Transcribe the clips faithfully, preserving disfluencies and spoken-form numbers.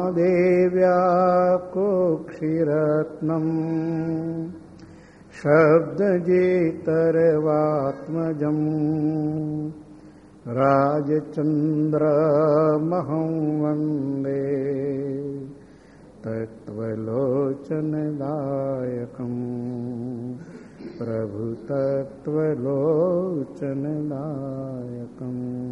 મહાદેવ્યા કુક્ષિરત્નમ શબ્દજેતરવાત્મજમ રાજચંદ્રમહં વંદે તત્વલોચનદાયકમ પ્રભુ તત્વલોચનદાયકમ.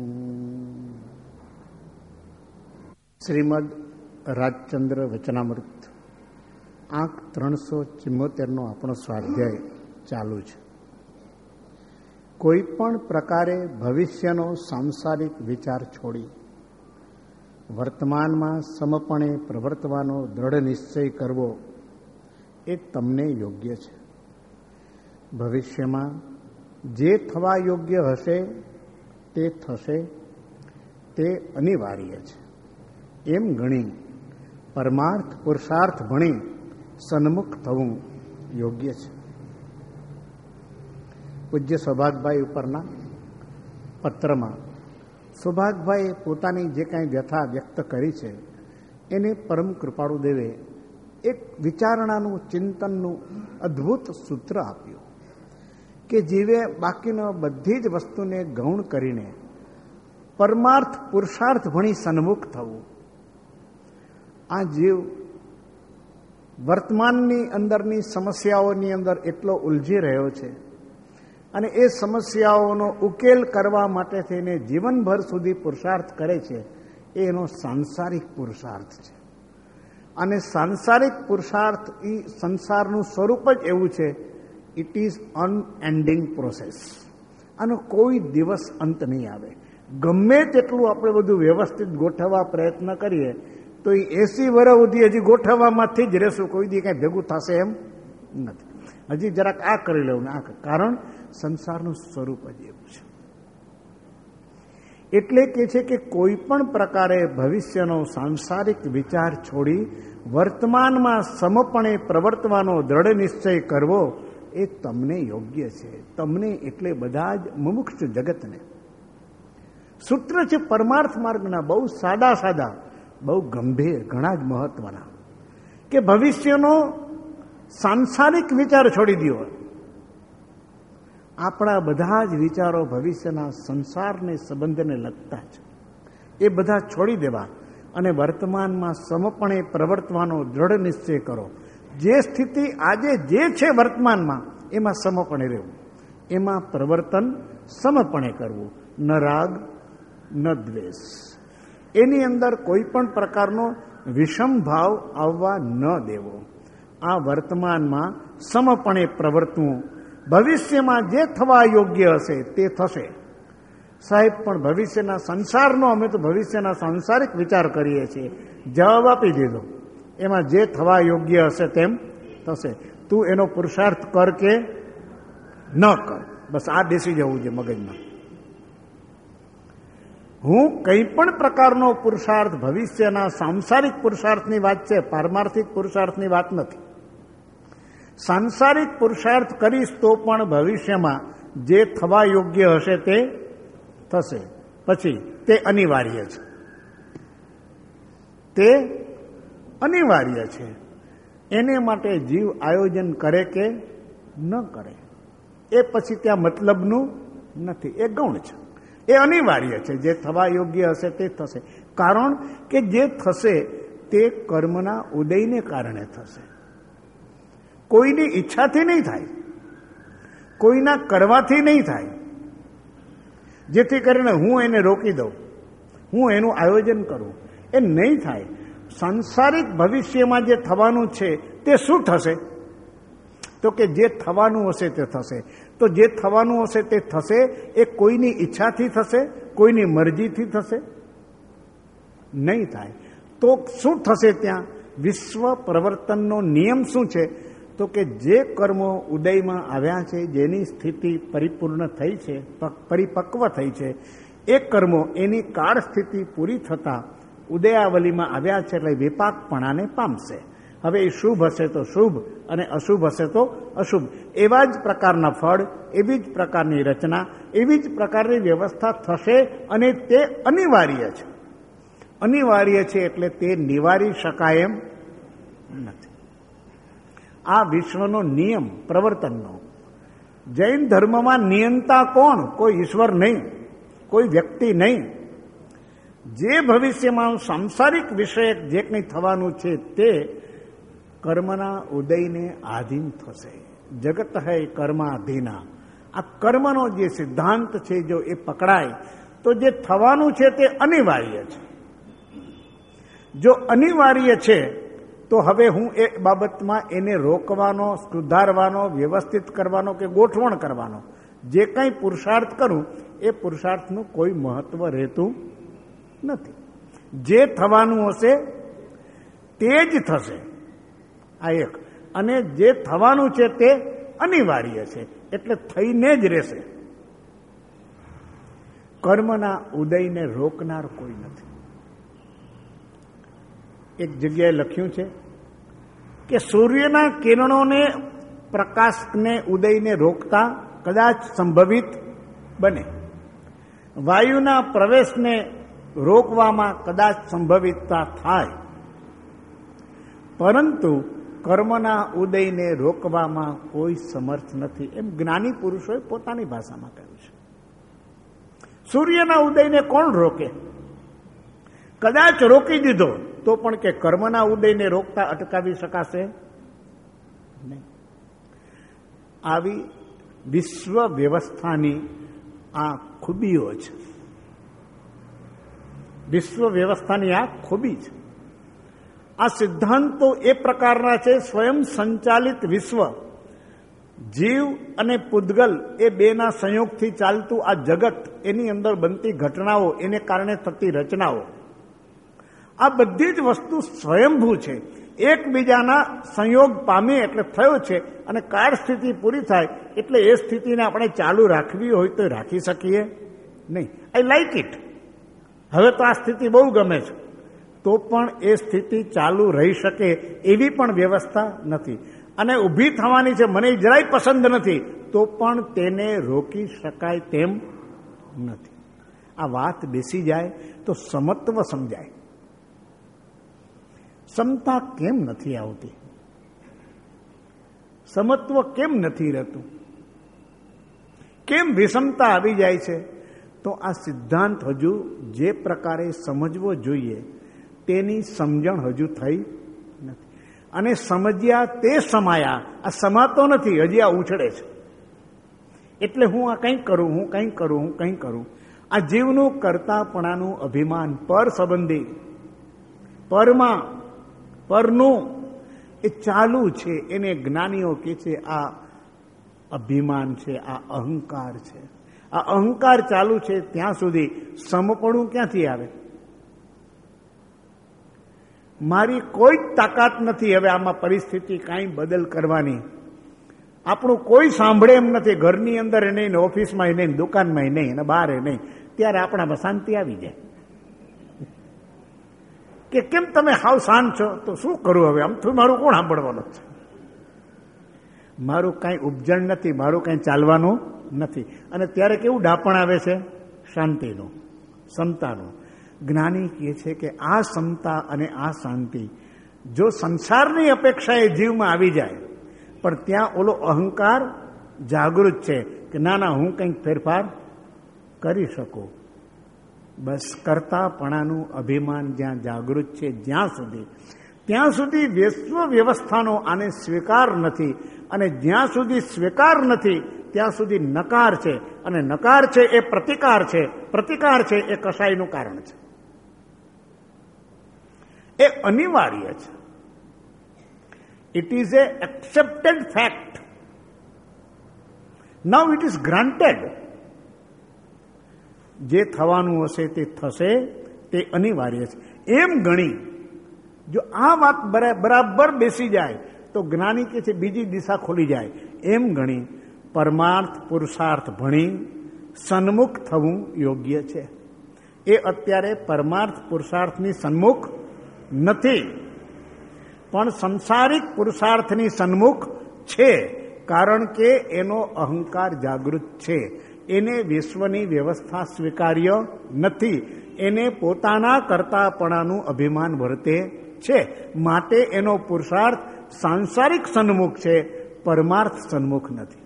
શ્રીમદ રાજચંદ્ર વચનામૃત આંક ત્રણસો ચુમ્મોતેરનો આપણો સ્વાધ્યાય ચાલુ છે. કોઈ પણ પ્રકારે ભવિષ્યનો સાંસારિક વિચાર છોડી વર્તમાનમાં સમપણે પ્રવર્તવાનો દ્રઢ નિશ્ચય કરવો એ તમને યોગ્ય છે. ભવિષ્યમાં જે થવા યોગ્ય હશે તે થશે, તે અનિવાર્ય છે એમ ગણી પરમાર્થ પુરુષાર્થ ભણી સન્મુખ થવું યોગ્ય છે. પૂજ્ય સૌભાગભાઈ ઉપરના પત્રમાં સૌભાગભાઈએ પોતાની જે કાંઈ વ્યથા વ્યક્ત કરી છે એને પરમ કૃપાળુ દેવે એક વિચારણાનું ચિંતનનું અદ્ભુત સૂત્ર આપ્યું કે જીવે બાકીનો બધી જ વસ્તુને ગૌણ કરીને પરમાર્થ પુરુષાર્થ ભણી સન્મુખ થવું. આ જીવ વર્તમાનની અંદરની સમસ્યાઓની અંદર એટલો ઉલઝી રહ્યો છે અને એ સમસ્યાઓનો ઉકેલ કરવા માટે થઈને જીવનભર સુધી પુરુષાર્થ કરે છે. એ એનો સાંસારિક પુરુષાર્થ છે. અને સાંસારિક પુરુષાર્થ એ સંસારનું સ્વરૂપ જ એવું છે. It is unending process. આનો કોઈ દિવસ અંત નહીં આવે. ગમે તેટલું આપણે બધું વ્યવસ્થિત ગોઠવવા પ્રયત્ન કરીએ તો એ એસી વર્ષ સુધી હજી ગોઠવવામાંથી જ રહેશું. કોઈ દી કાંઈ ભેગું થશે એમ નથી. હજી જરાક આ કરી લેવું ને આ, કારણ સંસારનું સ્વરૂપ જ એવું છે. એટલે કે છે કે કોઈ પણ પ્રકારે ભવિષ્યનો સાંસારિક વિચાર છોડી વર્તમાનમાં સમપણે પ્રવર્તવાનો દ્રઢ નિશ્ચય કરવો એ તમને યોગ્ય છે. તમને એટલે બધા જ મુમુક્ષ જગતને. સૂત્ર છે પરમાર્થ માર્ગના, બહુ સાદા સાદા, બહુ ગંભીર, ઘણા જ મહત્વના, કે ભવિષ્યનો સાંસારિક વિચાર છોડી દો. આપણા બધા જ વિચારો ભવિષ્યના સંસારને સંબંધને લગતા છે. એ બધા છોડી દેવા અને વર્તમાનમાં સમપણે પ્રવર્તવાનો દ્રઢ નિશ્ચય કરો. જે સ્થિતિ આજે જે છે વર્તમાનમાં એમાં સમપણે રહેવું, એમાં પ્રવર્તન સમપણે કરવું. ન રાગ ન દ્વેષ, એની અંદર કોઈ પણ પ્રકારનો વિષમ ભાવ આવવા ન દેવો. આ વર્તમાનમાં સમપણે પ્રવર્તવું. ભવિષ્યમાં જે થવા યોગ્ય હશે તે થશે. સાહેબ પણ ભવિષ્યના સંસારનો, અમે તો ભવિષ્યના સાંસારિક વિચાર કરીએ છીએ. જવાબ આપી દીધો, એમાં જે થવા યોગ્ય હશે તેમ થશે. તું એનો પુરુષાર્થ કર કે ન કર, બસ આ બેસી જવું છે મગજમાં. હું કંઈ પણ પ્રકારનો પુરુષાર્થ, ભવિષ્યના સાંસારિક પુરુષાર્થની વાત છે, પારમાર્થિક પુરુષાર્થની વાત નથી. સાંસારિક પુરુષાર્થ કરીશ તો પણ ભવિષ્યમાં જે થવા યોગ્ય હશે તે થશે. પછી તે અનિવાર્ય છે, તે અનિવાર્ય છે. એને માટે જીવ આયોજન કરે કે ન કરે એ પછી ત્યાં મતલબનું નથી. એ ગૌણ છે, એ અનિવાર્ય છે. જે થવા યોગ્ય હશે તે થશે. કારણ કે જે થશે તે કર્મના ઉદયને કારણે થશે. કોઈની ઈચ્છાથી નહીં થાય, કોઈના કરવાથી નહીં થાય. જેથી કરીને હું એને રોકી દઉં, હું એનું આયોજન કરું, એ નહીં થાય. સાંસારિક ભવિષ્યમાં જે થવાનું છે તે શું થશે? તો કે જે થવાનું હશે તે થશે. તો જે થવાનું હશે તે થશે એ કોઈની ઈચ્છાથી થશે, કોઈની મરજીથી થશે નહીં થાય. તો શું થશે ત્યાં? વિશ્વ પ્રવર્તનનો નિયમ શું છે? તો કે જે કર્મો ઉદયમાં આવ્યા છે, જેની સ્થિતિ પરિપૂર્ણ થઈ છે, પરિપક્વ થઈ છે, એ કર્મો એની કાળ સ્થિતિ પૂરી થતાં ઉદયાવલીમાં આવ્યા છે એટલે વિપાકપણાને પામશે. હવે એ શુભ હશે તો શુભ અને અશુભ હશે તો અશુભ. એવા જ પ્રકારના ફળ, એવી જ પ્રકારની રચના, એવી જ પ્રકારની વ્યવસ્થા થશે અને તે અનિવાર્ય છે. અનિવાર્ય છે એટલે તે નિવારી શકાય એમ નથી. આ વિશ્વનો નિયમ પ્રવર્તનનો. જૈન ધર્મમાં નિયંતા કોણ? કોઈ ઈશ્વર નહીં, કોઈ વ્યક્તિ નહીં. જે ભવિષ્યમાં સાંસારિક વિષયક જે કંઈ થવાનું છે તે કર્મના ઉદયને આધીન થશે. જગત હૈ કર્માધીના. આ કર્મનો જે સિદ્ધાંત છે જો એ પકડાય તો જે થવાનું છે તે અનિવાર્ય છે. જો અનિવાર્ય છે તો હવે હું એ બાબતમાં એને રોકવાનો, સુધારવાનો, વ્યવસ્થિત કરવાનો કે ગોઠવણ કરવાનો જે કંઈ પુરુષાર્થ કરું એ પુરુષાર્થનું કોઈ મહત્વ રહેતું નથી. જે થવાનું હશે તે જ થશે. આ એક. અને જે થવાનું છે તે અનિવાર્ય છે એટલે થઈને જ રહેશે. કર્મના ઉદયને રોકનાર કોઈ નથી. એક જગ્યાએ લખ્યું છે કે સૂર્યના કિરણોને, પ્રકાશને, ઉદયને રોકતા કદાચ સંભવિત બને. વાયુના પ્રવેશને રોકવામાં કદાચ સંભવિતતા થાય, પરંતુ કર્મના ઉદયને રોકવામાં કોઈ સમર્થ નથી. એમ જ્ઞાની પુરુષોએ પોતાની ભાષામાં કહ્યું છે. સૂર્યના ઉદયને કોણ રોકે? કદાચ રોકી દીધો તો પણ કે કર્મના ઉદયને રોકતા અટકાવી શકાશે નહીં. આવી વિશ્વ વ્યવસ્થાની આ ખૂબીઓ છે. વિશ્વ વ્યવસ્થાની આ ખૂબી છે. આ સિદ્ધાંતો એ પ્રકારના છે. સ્વયં સંચાલિત વિશ્વ, જીવ અને પૂદગલ એ બેના સંયોગથી ચાલતું આ જગત, એની અંદર બનતી ઘટનાઓ, એને કારણે થતી રચનાઓ, આ બધી જ વસ્તુ સ્વયંભૂ છે. એકબીજાના સંયોગ પામે એટલે થયો છે. અને કાળ સ્થિતિ પૂરી થાય એટલે એ સ્થિતિને આપણે ચાલુ રાખવી હોય તો રાખી શકીએ નહીં. I like it. હવે તો આ સ્થિતિ બહુ ગમે છે, તો પણ એ સ્થિતિ ચાલુ રહી શકે એવી પણ વ્યવસ્થા નથી. અને ઊભી થવાની છે, મને જરાય પસંદ નથી, તો પણ તેને રોકી શકાય તેમ નથી. આ વાત બેસી જાય તો સમત્વ સમજાય. સમતા કેમ નથી આવતી? સમત્વ કેમ નથી રહેતું? કેમ વિષમતા આવી જાય છે? તો આ સિદ્ધાંત હજુ જે પ્રકારે સમજવો જોઈએ તેની સમજણ હજુ થઈ નથી. અને સમજ્યા તે સમાયા. આ સમાતો નથી, હજી આ ઉછળે છે. એટલે હું આ કંઈક કરું, હું કંઈક કરું, હું કંઈક કરું. આ જીવનું કરતાપણાનું અભિમાન, પર સંબંધી, પરમાં, પરનું એ ચાલુ છે. એને જ્ઞાનીઓ કહે છે આ અભિમાન છે, આ અહંકાર છે. આ અહંકાર ચાલુ છે ત્યાં સુધી સમપણું ક્યાંથી આવે? મારી કોઈ જ તાકાત નથી હવે આમાં પરિસ્થિતિ કાંઈ બદલ કરવાની. આપણું કોઈ સાંભળે એમ નથી. ઘરની અંદર એ નહીં, ઓફિસમાં નહીં, દુકાનમાં નહીં, અને બહાર નહીં. ત્યારે આપણામાં શાંતિ આવી જાય કે કેમ તમે હાવ શાંત છો? તો શું કરું હવે? આમ તો મારું કોણ સાંભળવાનું છે? મારું કાંઈ ઉપજણ નથી, મારું કાંઈ ચાલવાનું નથી. અને ત્યારે કેવું ડાપણ આવે છે? શાંતિનું, સમતાનું. જ્ઞાની કહે છે કે આ સમતા અને આ શાંતિ જો સંસારની અપેક્ષાએ જીવમાં આવી જાય, પણ ત્યાં ઓલો અહંકાર જાગૃત છે કે ના ના હું કંઈક ફેરફાર કરી શકું. બસ કરતાપણાનું અભિમાન જ્યાં જાગૃત છે જ્યાં સુધી, ત્યાં સુધી વિશ્વ વ્યવસ્થાનો આને સ્વીકાર નથી. અને જ્યાં સુધી સ્વીકાર નથી ત્યાં સુધી નકાર છે. અને નકાર છે એ પ્રતિકાર છે, પ્રતિકાર છે એ કસાયનું કારણ છે. એ અનિવાર્ય છે. It is a accepted fact. Now it is granted. જે થવાનું હશે તે થશે, તે અનિવાર્ય છે. એમ ગણી જો આ વાત બરાબર બેસી જાય તો જ્ઞાની કે છે બીજી દિશા ખોલી જાય. એમ ગણી પરમાર્થ પુરુષાર્થ ભણી સન્મુખ થવું યોગ્ય છે. એ અત્યારે પરમાર્થ પુરુષાર્થની સન્મુખ નથી, પણ સંસારિક પુરુષાર્થની સન્મુખ છે. કારણ કે એનો અહંકાર જાગૃત છે. એને વિશ્વની વ્યવસ્થા સ્વીકાર્ય નથી. એને પોતાના કરતાપણાનું અભિમાન વર્તે છે. માટે એનો પુરુષાર્થ સાંસારિક સન્મુખ છે, પરમાર્થ સન્મુખ નથી.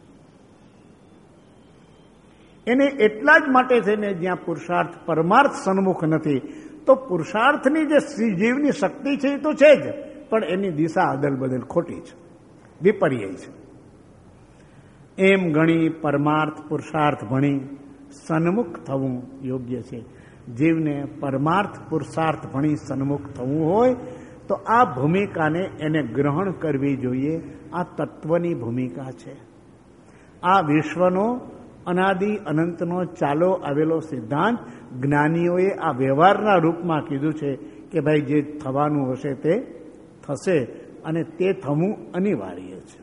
એને એટલા જ માટે છે ને જ્યાં પુરુષાર્થ પરમાર્થ સન્મુખ નથી, તો પુરુષાર્થની જે જીવની શક્તિ છે એ તો છે જ, પણ એની દિશા અદલ બદલ ખોટી છે, વિપર્ય છે. એમ ગણી પરમાર્થ પુરુષાર્થ ભણી સન્મુખ થવું યોગ્ય છે. જીવને પરમાર્થ પુરુષાર્થ ભણી સન્મુખ થવું હોય તો આ ભૂમિકાને એને ગ્રહણ કરવી જોઈએ. આ તત્વની ભૂમિકા છે. આ વિશ્વનો અનાદિ અનંતનો ચાલો આવેલો સિદ્ધાંત જ્ઞાનીઓએ આ વ્યવહારના રૂપમાં કીધું છે કે ભાઈ જે થવાનું હશે તે થશે અને તે થવું અનિવાર્ય છે.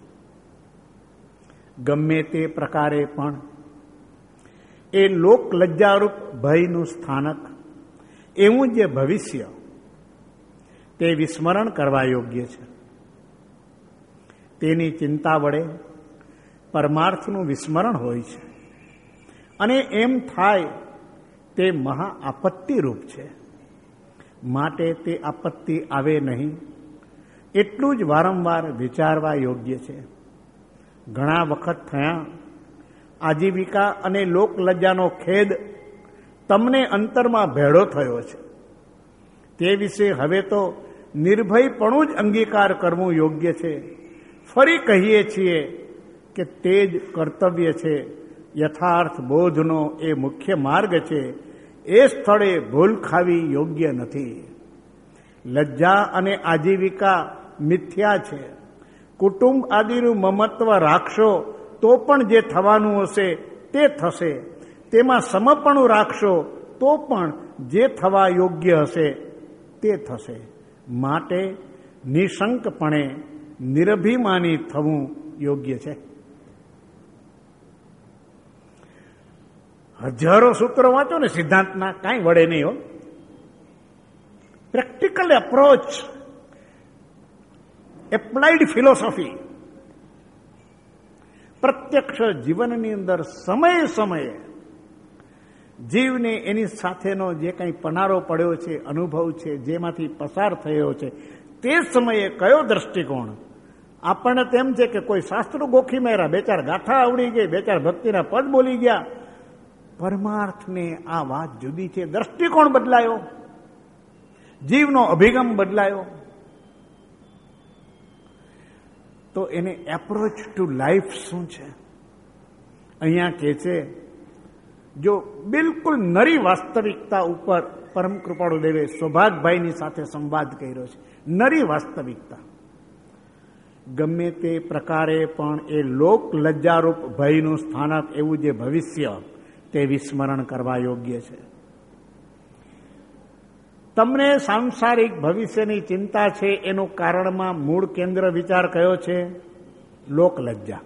ગમે તે પ્રકારે પણ એ લોક લજ્જારૂપ ભયનું સ્થાનક એવું જે ભવિષ્ય તે વિસ્મરણ કરવા યોગ્ય છે. તેની ચિંતા વડે પરમાર્થનું વિસ્મરણ હોય છે અને એમ થાય તે મહા આપત્તિરૂપ છે. માટે તે આપત્તિ આવે નહીં એટલું જ વારંવાર વિચારવા યોગ્ય છે. ઘણા વખત થયા આજીવિકા અને લોકલજ્જાનો ખેદ તમને અંતરમાં ભેળો થયો છે. તે વિશે હવે તો નિર્ભયપણું જ અંગીકાર કરવું યોગ્ય છે. ફરી કહીએ છીએ કે તે જ કર્તવ્ય છે. યથાર્થ બોધનો એ મુખ્ય માર્ગ છે. એ સ્થળે ભૂલ ખાવી યોગ્ય નથી. લજ્જા અને આજીવિકા મિથ્યા છે. કુટુંબ આદિનું મમત્વ રાખશો તો પણ જે થવાનું હશે તે થશે. તેમાં સમપણું રાખશો તો પણ જે થવા યોગ્ય હશે તે થશે. માટે નિશંકપણે નિરભિમાની થવું યોગ્ય છે. હજારો સૂત્રો વાંચો ને સિદ્ધાંતના, કાંઈ વડે નહીં હો. પ્રેક્ટિકલ એપ્રોચ, એપ્લાઇડ ફિલોસોફી પ્રત્યક્ષ જીવનની અંદર સમયે સમયે જીવને એની સાથેનો જે કંઈ પનારો પડ્યો છે, અનુભવ છે, જેમાંથી પસાર થયો છે, તે સમયે કયો દ્રષ્ટિકોણ. આપણને તેમ છે કે કોઈ શાસ્ત્રો ગોખી માર્યા, બે ચાર ગાથા આવડી ગઈ, બે ચાર ભક્તિના પદ બોલી ગયા. પરમાર્થને આ વાત જુદી છે. દ્રષ્ટિકોણ બદલાયો, જીવનો અભિગમ બદલાયો, તો એને એપ્રોચ ટુ લાઈફ શું છે? અહીંયા કહે છે, જો બિલકુલ નરી વાસ્તવિકતા ઉપર પરમ કૃપાળુ દેવે સૌભાગભાઈની સાથે સંવાદ કર્યો છે. નરી વાસ્તવિકતા ગમે તે પ્રકારે પણ એ લોક લજ્જારૂપ ભયનું સ્થાનક એવું જે ભવિષ્ય તે વિસ્મરણ કરવા યોગ્ય છે. તમને સાંસારિક ભવિષ્યની ચિંતા છે એનું કારણમાં મૂળ કેન્દ્ર વિચાર કયો છે? લોકલજ્જા.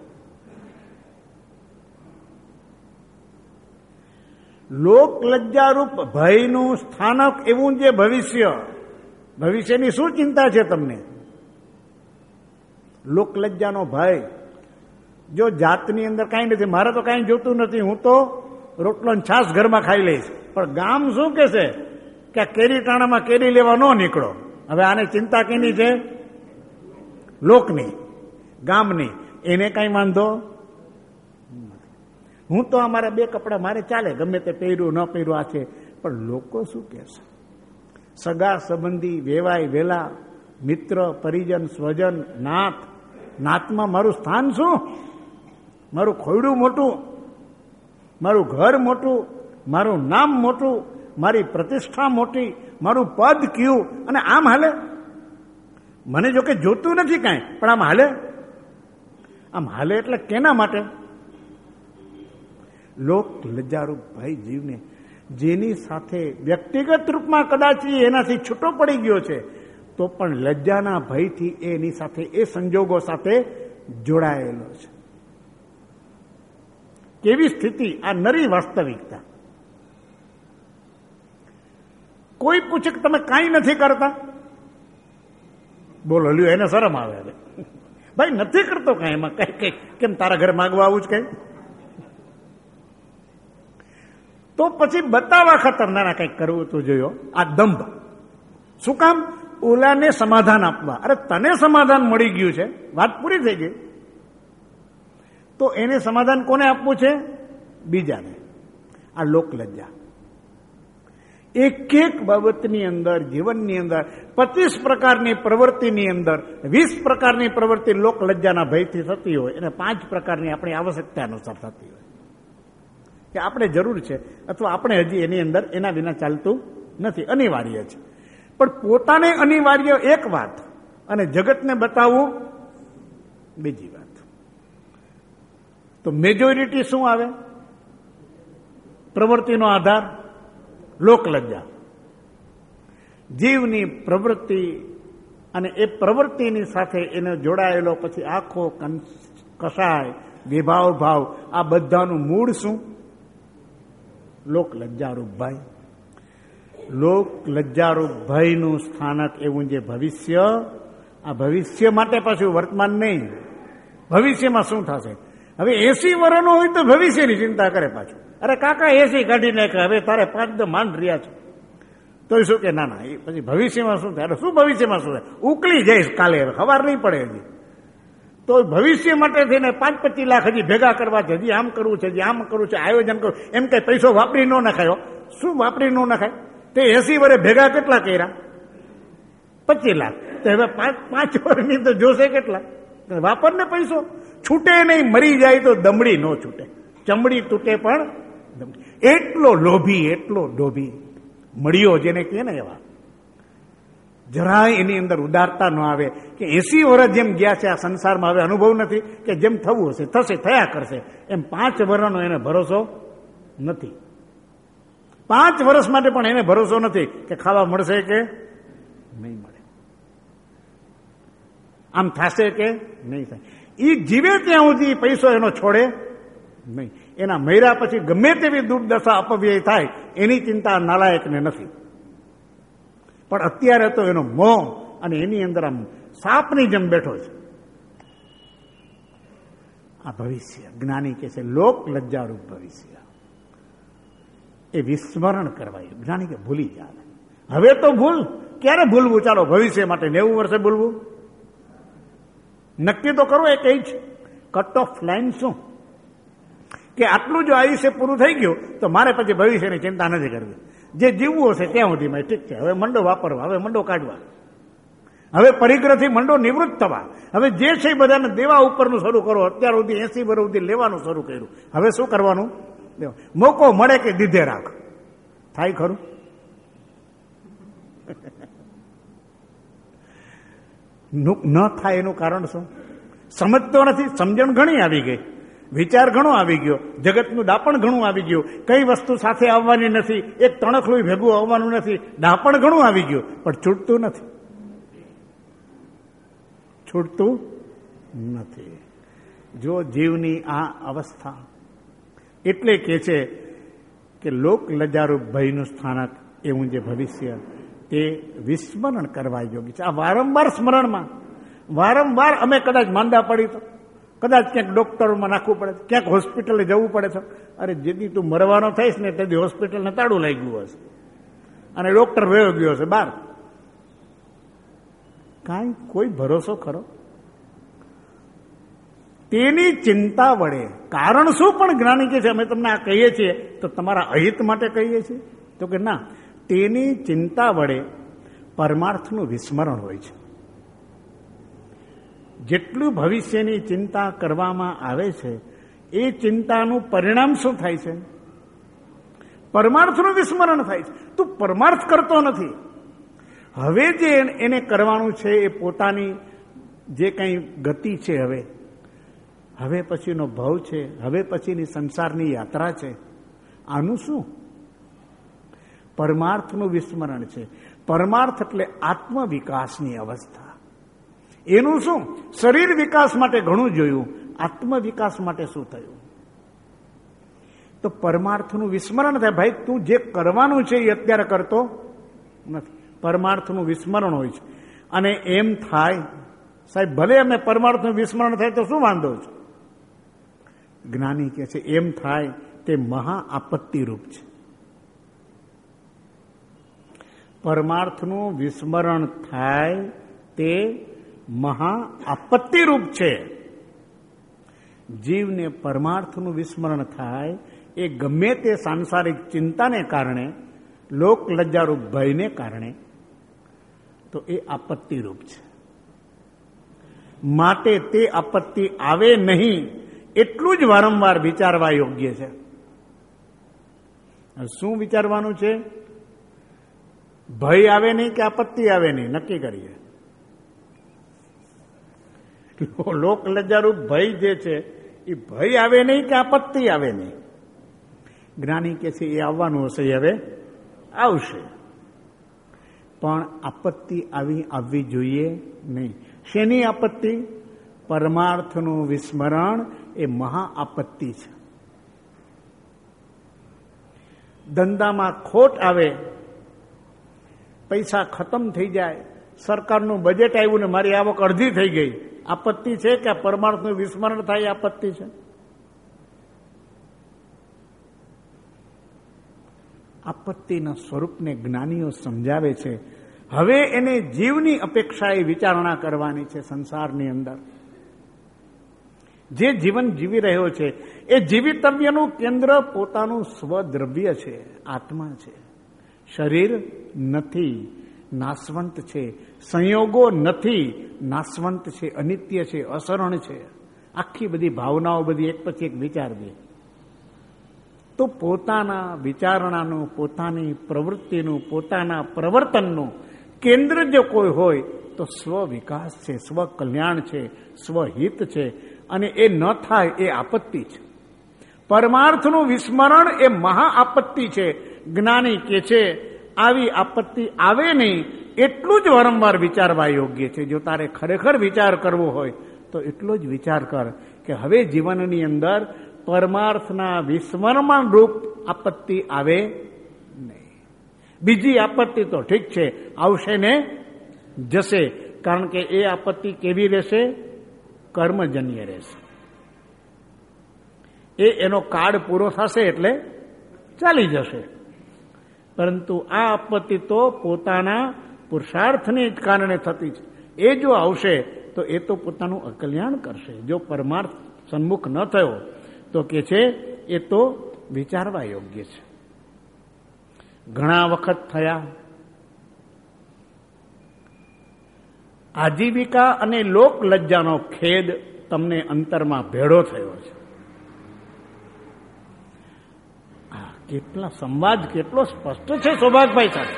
લોકલજ્જારૂપ ભયનું સ્થાનક એવું જે ભવિષ્ય, ભવિષ્યની શું ચિંતા છે તમને? લોકલજ્જાનો ભય. જો જાતની અંદર કાંઈ નથી, મારે તો કાંઈ જોતું નથી, હું તો રોટલો ને છાશ ઘરમાં ખાઈ લઈશ. પણ ગામ શું કે છે કે કેરી ટાણામાં કેરી લેવા ન નીકળો. હવે આને ચિંતા કેની છે? લોકની, ગામની. એને કાંઈ વાંધો. હું તો અમારા બે કપડા મારે ચાલે, ગમે તે પહેર્યું ન પહેર્યું આ છે. પણ લોકો શું કહેશે? સગા સંબંધી, વેવાય વેલા, મિત્ર પરિજન સ્વજન, નાત, નાતમાં મારું સ્થાન શું? મારું ખોયડું મોટું, મારું ઘર મોટું, મારું નામ મોટું, મારી પ્રતિષ્ઠા મોટી, મારું પદ કયું, અને આમ હાલે. મને જો કે જોતું નથી કાંઈ, પણ આમ હાલે. આમ હાલે એટલે કેના માટે? લોક લજ્જારૂપ ભાઈ જીવને, જેની સાથે વ્યક્તિગત રૂપમાં કદાચ એનાથી છૂટો પડી ગયો છે, તો પણ લજ્જાના ભયથી એની સાથે, એ સંજોગો સાથે જોડાયેલો છે. કેવી સ્થિતિ! આ નરી વાસ્તવિકતા. કોઈ પૂછે કે તમે કાંઈ નથી કરતા, બોલો લ્યો, એને શરમ આવે. હવે ભાઈ નથી કરતો કાંઈ, એમાં કઈ કઈ કેમ તારા ઘરે માગવા આવું જ કઈ? તો પછી બતાવવા ખાતર નાના કંઈક કરવું તો જોયો. આ દંભ શું કામ? ઓલાને સમાધાન આપવા. અરે તને સમાધાન મળી ગયું છે, વાત પૂરી થઈ ગઈ, તો એને સમાધાન કોને આપવું છે? બીજાને. આ લોકલજ્જા. એક એક બાબતની અંદર, જીવનની અંદર, પચીસ પ્રકારની પ્રવૃત્તિની અંદર વીસ પ્રકારની પ્રવૃત્તિ લોકલજ્જાના ભયથી થતી હોય અને પાંચ પ્રકારની આપણી આવશ્યકતા અનુસાર થતી હોય કે આપણે જરૂર છે અથવા આપણે હજી એની અંદર એના વિના ચાલતું નથી, અનિવાર્ય છે. પણ પોતાને અનિવાર્ય એક વાત અને જગતને બતાવવું બીજી વાત. તો મેજોરિટી શું આવે? પ્રવૃત્તિનો આધાર લોકલજ્જા. જીવની પ્રવૃત્તિ અને એ પ્રવૃત્તિની સાથે એને જોડાયેલો પછી આખો કસાય, વિભાવ ભાવ, આ બધાનું મૂળ શું? લોકલજ્જારૂપ ભય. લોકલજ્જારૂપ ભયનું સ્થાનક એવું જે ભવિષ્ય, આ ભવિષ્ય માટે પાછું વર્તમાન નહીં. ભવિષ્યમાં શું થશે? હવે એસી વર્ષનો હોય તો ભવિષ્યની ચિંતા કરે પાછું. અરે કાકા એસી કાઢી નાખે, હવે તારે પાંચ દ માંડ રહ્યા છે, તો શું કે ના ના એ પછી ભવિષ્યમાં શું થાય? શું ભવિષ્યમાં શું થાય? ઉકલી જઈશ કાલે, હવે ખબર નહીં પડે હજી. તો ભવિષ્ય માટે થઈને પાંચ પચીસ લાખ હજી ભેગા કરવા છે, હજી આમ કરવું છે, હજી આમ કરવું છે, આયોજન કરવું. એમ કઈ પૈસો વાપરી ન નખાયો. શું વાપરી ન નખાય? તે એસી વર્ષે ભેગા કેટલા કર્યા? પચીસ લાખ. તો હવે પાંચ પાંચ વર્ષની તો જોશે કેટલા? વાપર ને પૈસો. છૂટે નહીં, મરી જાય તો દમડી ન છૂટે, ચમડી તૂટે પણ એટલો લોભી, એટલો લોભી મળ્યો જેને કહે ને એવા. જરાય એની અંદર ઉદારતા ન આવે કે એસી વર્ષ જેમ ગયા છે આ સંસારમાં, હવે અનુભવ નથી કે જેમ થવું હશે થશે, થયા કરશે, એમ પાંચ વર્ષનો એને ભરોસો નથી. પાંચ વર્ષ માટે પણ એને ભરોસો નથી કે ખાવા મળશે કે નહીં મળે, આમ થશે કે નહીં થાય. એ જીવે ત્યાં સુધી પૈસો એનો છોડે નહીં. એના મર્યા પછી ગમે તેવી દુર્દશા અપવ્યય થાય એની ચિંતા નાલાયકને નથી. પણ અત્યારે તો એનો મોહ અને એની અંદર આમ સાપની જેમ બેઠો છે. આ ભવિષ્ય જ્ઞાની કહે છે લોક લજ્જારૂપ ભવિષ્ય, એ વિસ્મરણ કરવાયું. જ્ઞાની કે ભૂલી જાય. હવે તો ભૂલ, ક્યારે ભૂલવું? ચાલો ભવિષ્ય માટે નેવું વર્ષે ભૂલવું? નક્કી તો કરવો. એ કઈ છે કટ ઓફ લાઈન શું? કે આટલું જો આયુષ્ય પૂરું થઈ ગયું તો મારે પછી ભવિષ્યની ચિંતા નથી કરવી. જે જીવવું હશે ત્યાં સુધી મેં ઠીક છે, હવે મંડો વાપરવા, હવે મંડો કાઢવા, હવે પરિગ્રહથી મંડો નિવૃત્ત થવા. હવે જે છે બધાને દેવા ઉપરનું શરૂ કરો. અત્યાર સુધી એસી વર્ષ સુધી લેવાનું શરૂ કર્યું, હવે શું કરવાનું? મોકો મળે કે દીધે રાખ. થાય ખરું? ન થાય એનું કારણ શું? સમજતો નથી. સમજણ ઘણી આવી ગઈ, વિચાર ઘણો આવી ગયો, જગતનું દાપણ ઘણું આવી ગયું. કઈ વસ્તુ સાથે આવવાની નથી, એક તણખલું ભેગું આવવાનું નથી, દાપણ ઘણું આવી ગયું, પણ છૂટતું નથી. છૂટતું નથી. જો જીવની આ અવસ્થા એટલે કે છે કે લોક લજારૂપ ભયનું સ્થાનક એવું જે ભવિષ્ય, તે વિસ્મરણ કરવા યોગ્ય છે. આ વારંવાર સ્મરણમાં, વારંવાર અમે કદાચ માંદા પડી તો કદાચ ક્યાંક ડોક્ટરોમાં નાખવું પડે, ક્યાંક હોસ્પિટલે જવું પડે છે. અરે જેથી તું મરવાનો થઈશ ને તેથી હોસ્પિટલને તાળું લાગી ગયું હશે અને ડોક્ટર વયો ગયો હશે બહાર. કાંઈ કોઈ ભરોસો ખરો? તેની ચિંતા વડે કારણ શું? પણ જ્ઞાની કે છે અમે તમને આ કહીએ છીએ તો તમારા અહિત માટે કહીએ છીએ? તો કે ના, તેની ચિંતા વડે પરમાર્થનું વિસ્મરણ હોય છે. જેટલું ભવિષ્યની ચિંતા કરવામાં આવે છે એ ચિંતાનું પરિણામ શું થાય છે? પરમાર્થનું વિસ્મરણ થાય છે. તું પરમાર્થ કરતો નથી. હવે જે એને કરવાનું છે એ પોતાની જે કંઈ ગતિ છે, હવે હવે પછીનો ભવ છે, હવે પછીની સંસારની યાત્રા છે, આનું શું? પરમાર્થનું વિસ્મરણ છે. પરમાર્થ એટલે આત્મવિકાસની અવસ્થા. એનું શું? શરીર વિકાસ માટે ઘણું જોયું, આત્મવિકાસ માટે શું થયું? તો પરમાર્થનું વિસ્મરણ થાય. ભાઈ તું જે કરવાનું છે એ અત્યારે કરતો નથી, પરમાર્થનું વિસ્મરણ હોય છે. અને એમ થાય સાહેબ, ભલે અમે પરમાર્થનું વિસ્મરણ થાય તો શું વાંધો છે? જ્ઞાની કહે છે એમ થાય તે મહા આપત્તિ રૂપ છે. પરમાર્થનું વિસ્મરણ થાય તે મહા આપત્તિરૂપ છે. જીવને પરમાર્થનું વિસ્મરણ થાય એ ગમે તે સાંસારિક ચિંતાને કારણે, લોક લજ્જારૂપ ભયને કારણે, તો એ આપત્તિરૂપ છે. માટે તે આપત્તિ આવે નહીં એટલું જ વારંવાર વિચારવા યોગ્ય છે. શું વિચારવાનું છે? ભય આવે નહીં કે આપત્તિ આવે નહીં, નક્કી કરીએ. લોક લજ્જારૂપ ભય જે છે એ ભય આવે નહીં કે આપત્તિ આવે નહીં. જ્ઞાની કે છે એ આવવાનું હશે, હવે આવશે, પણ આપત્તિ આવી આવવી જોઈએ નહીં. શેની આપત્તિ? પરમાર્થનું વિસ્મરણ એ મહા આપત્તિ છે. ધંધામાં ખોટ આવે, પૈસા ખતમ થઈ જાય, સરકારનું બજેટ આવ્યું ને મારી આવક અડધી થઈ ગઈ, આપત્તિ છે કે પરમાર્થનું વિસ્મરણ થાય આપત્તિ છે? આપત્તિના સ્વરૂપને જ્ઞાનીઓ સમજાવે છે. હવે એને જીવની અપેક્ષાએ વિચારણા કરવાની છે. સંસારની અંદર જે જીવન જીવી રહ્યો છે એ જીવિતવ્યનું કેન્દ્ર પોતાનું સ્વદ્રવ્ય છે, આત્મા છે. શરીર નથી, નાશવંત છે. સંયોગો નથી, નાશવંત છે, અનિત્ય છે, અસરણ છે. આખી બધી ભાવનાઓ બધી એક પછી એક વિચાર દે તો પોતાના વિચારણાનું, પોતાની પ્રવૃત્તિનું, પોતાના પ્રવર્તનનું કેન્દ્ર જો કોઈ હોય તો સ્વ વિકાસ છે, સ્વ કલ્યાણ છે, સ્વહિત છે. અને એ ન થાય એ આપત્તિ છે. પરમાર્થનું વિસ્મરણ એ મહા આપત્તિ છે. જ્ઞાની કે છે આવી આપત્તિ આવે નહીં એટલું જ વારંવાર વિચારવા યોગ્ય છે. જો તારે ખરેખર વિચાર કરવો હોય તો એટલો જ વિચાર કર કે હવે જીવનની અંદર પરમાર્થના વિસ્મરણ રૂપ આપત્તિ આવે નહીં. બીજી આપત્તિ તો ઠીક છે, આવશે ને જશે, કારણ કે એ આપત્તિ કેવી રહેશે? કર્મજન્ય રહેશે. એ એનો કાળ પૂરો થશે એટલે ચાલી જશે. પરંતુ આ આપત્તિ તો પોતાના પુરુષાર્થને જ કારણે થતી છે. એ જો આવશે તો એ તો પોતાનું અકલ્યાણ કરશે. જો પરમાર્થ સન્મુખ ન થયો તો કે છે એ તો વિચારવા યોગ્ય છે. ઘણા વખત થયા આજીવિકા અને લોક લજ્જાનો ખેદ તમને અંતરમાં ભેળો થયો છે. કેટલા સંવાદ કેટલો સ્પષ્ટ છે સૌભાગભાઈ સાથે.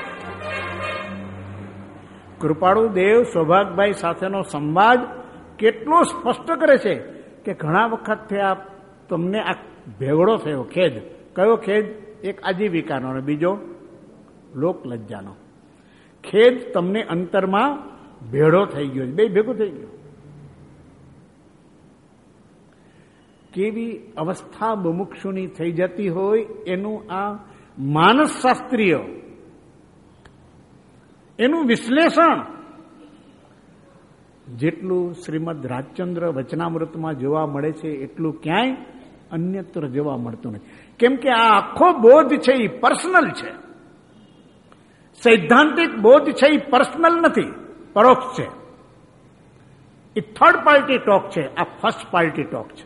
કૃપાળુ દેવ સૌભાગભાઈ સાથેનો સંવાદ કેટલો સ્પષ્ટ કરે છે કે ઘણા વખતથી આ તમને આ ભેગડો થયો ખેદ. કયો ખેદ? એક આજીવિકાનો અને બીજો લોક લજ્જાનો ખેદ તમને અંતરમાં ભેળો થઈ ગયો, બે ભેગું થઈ ગયું. કેવી અવસ્થા મુમુક્ષુની થઈ જતી હોય એનું આ માનસ શાસ્ત્રીય એનું વિશ્લેષણ જેટલું શ્રીમદ રાજચંદ્ર વચનામૃતમાં જોવા મળે છે એટલું ક્યાંય અન્યત્ર જોવા મળતું નથી. કેમ કે આ આખો બોધ છે એ પર્સનલ છે. સૈદ્ધાંતિક બોધ છે એ પર્સનલ નથી, પરોક્ષ છે. એ થર્ડ પાર્ટી ટોક છે, આ ફર્સ્ટ પાર્ટી ટોક છે.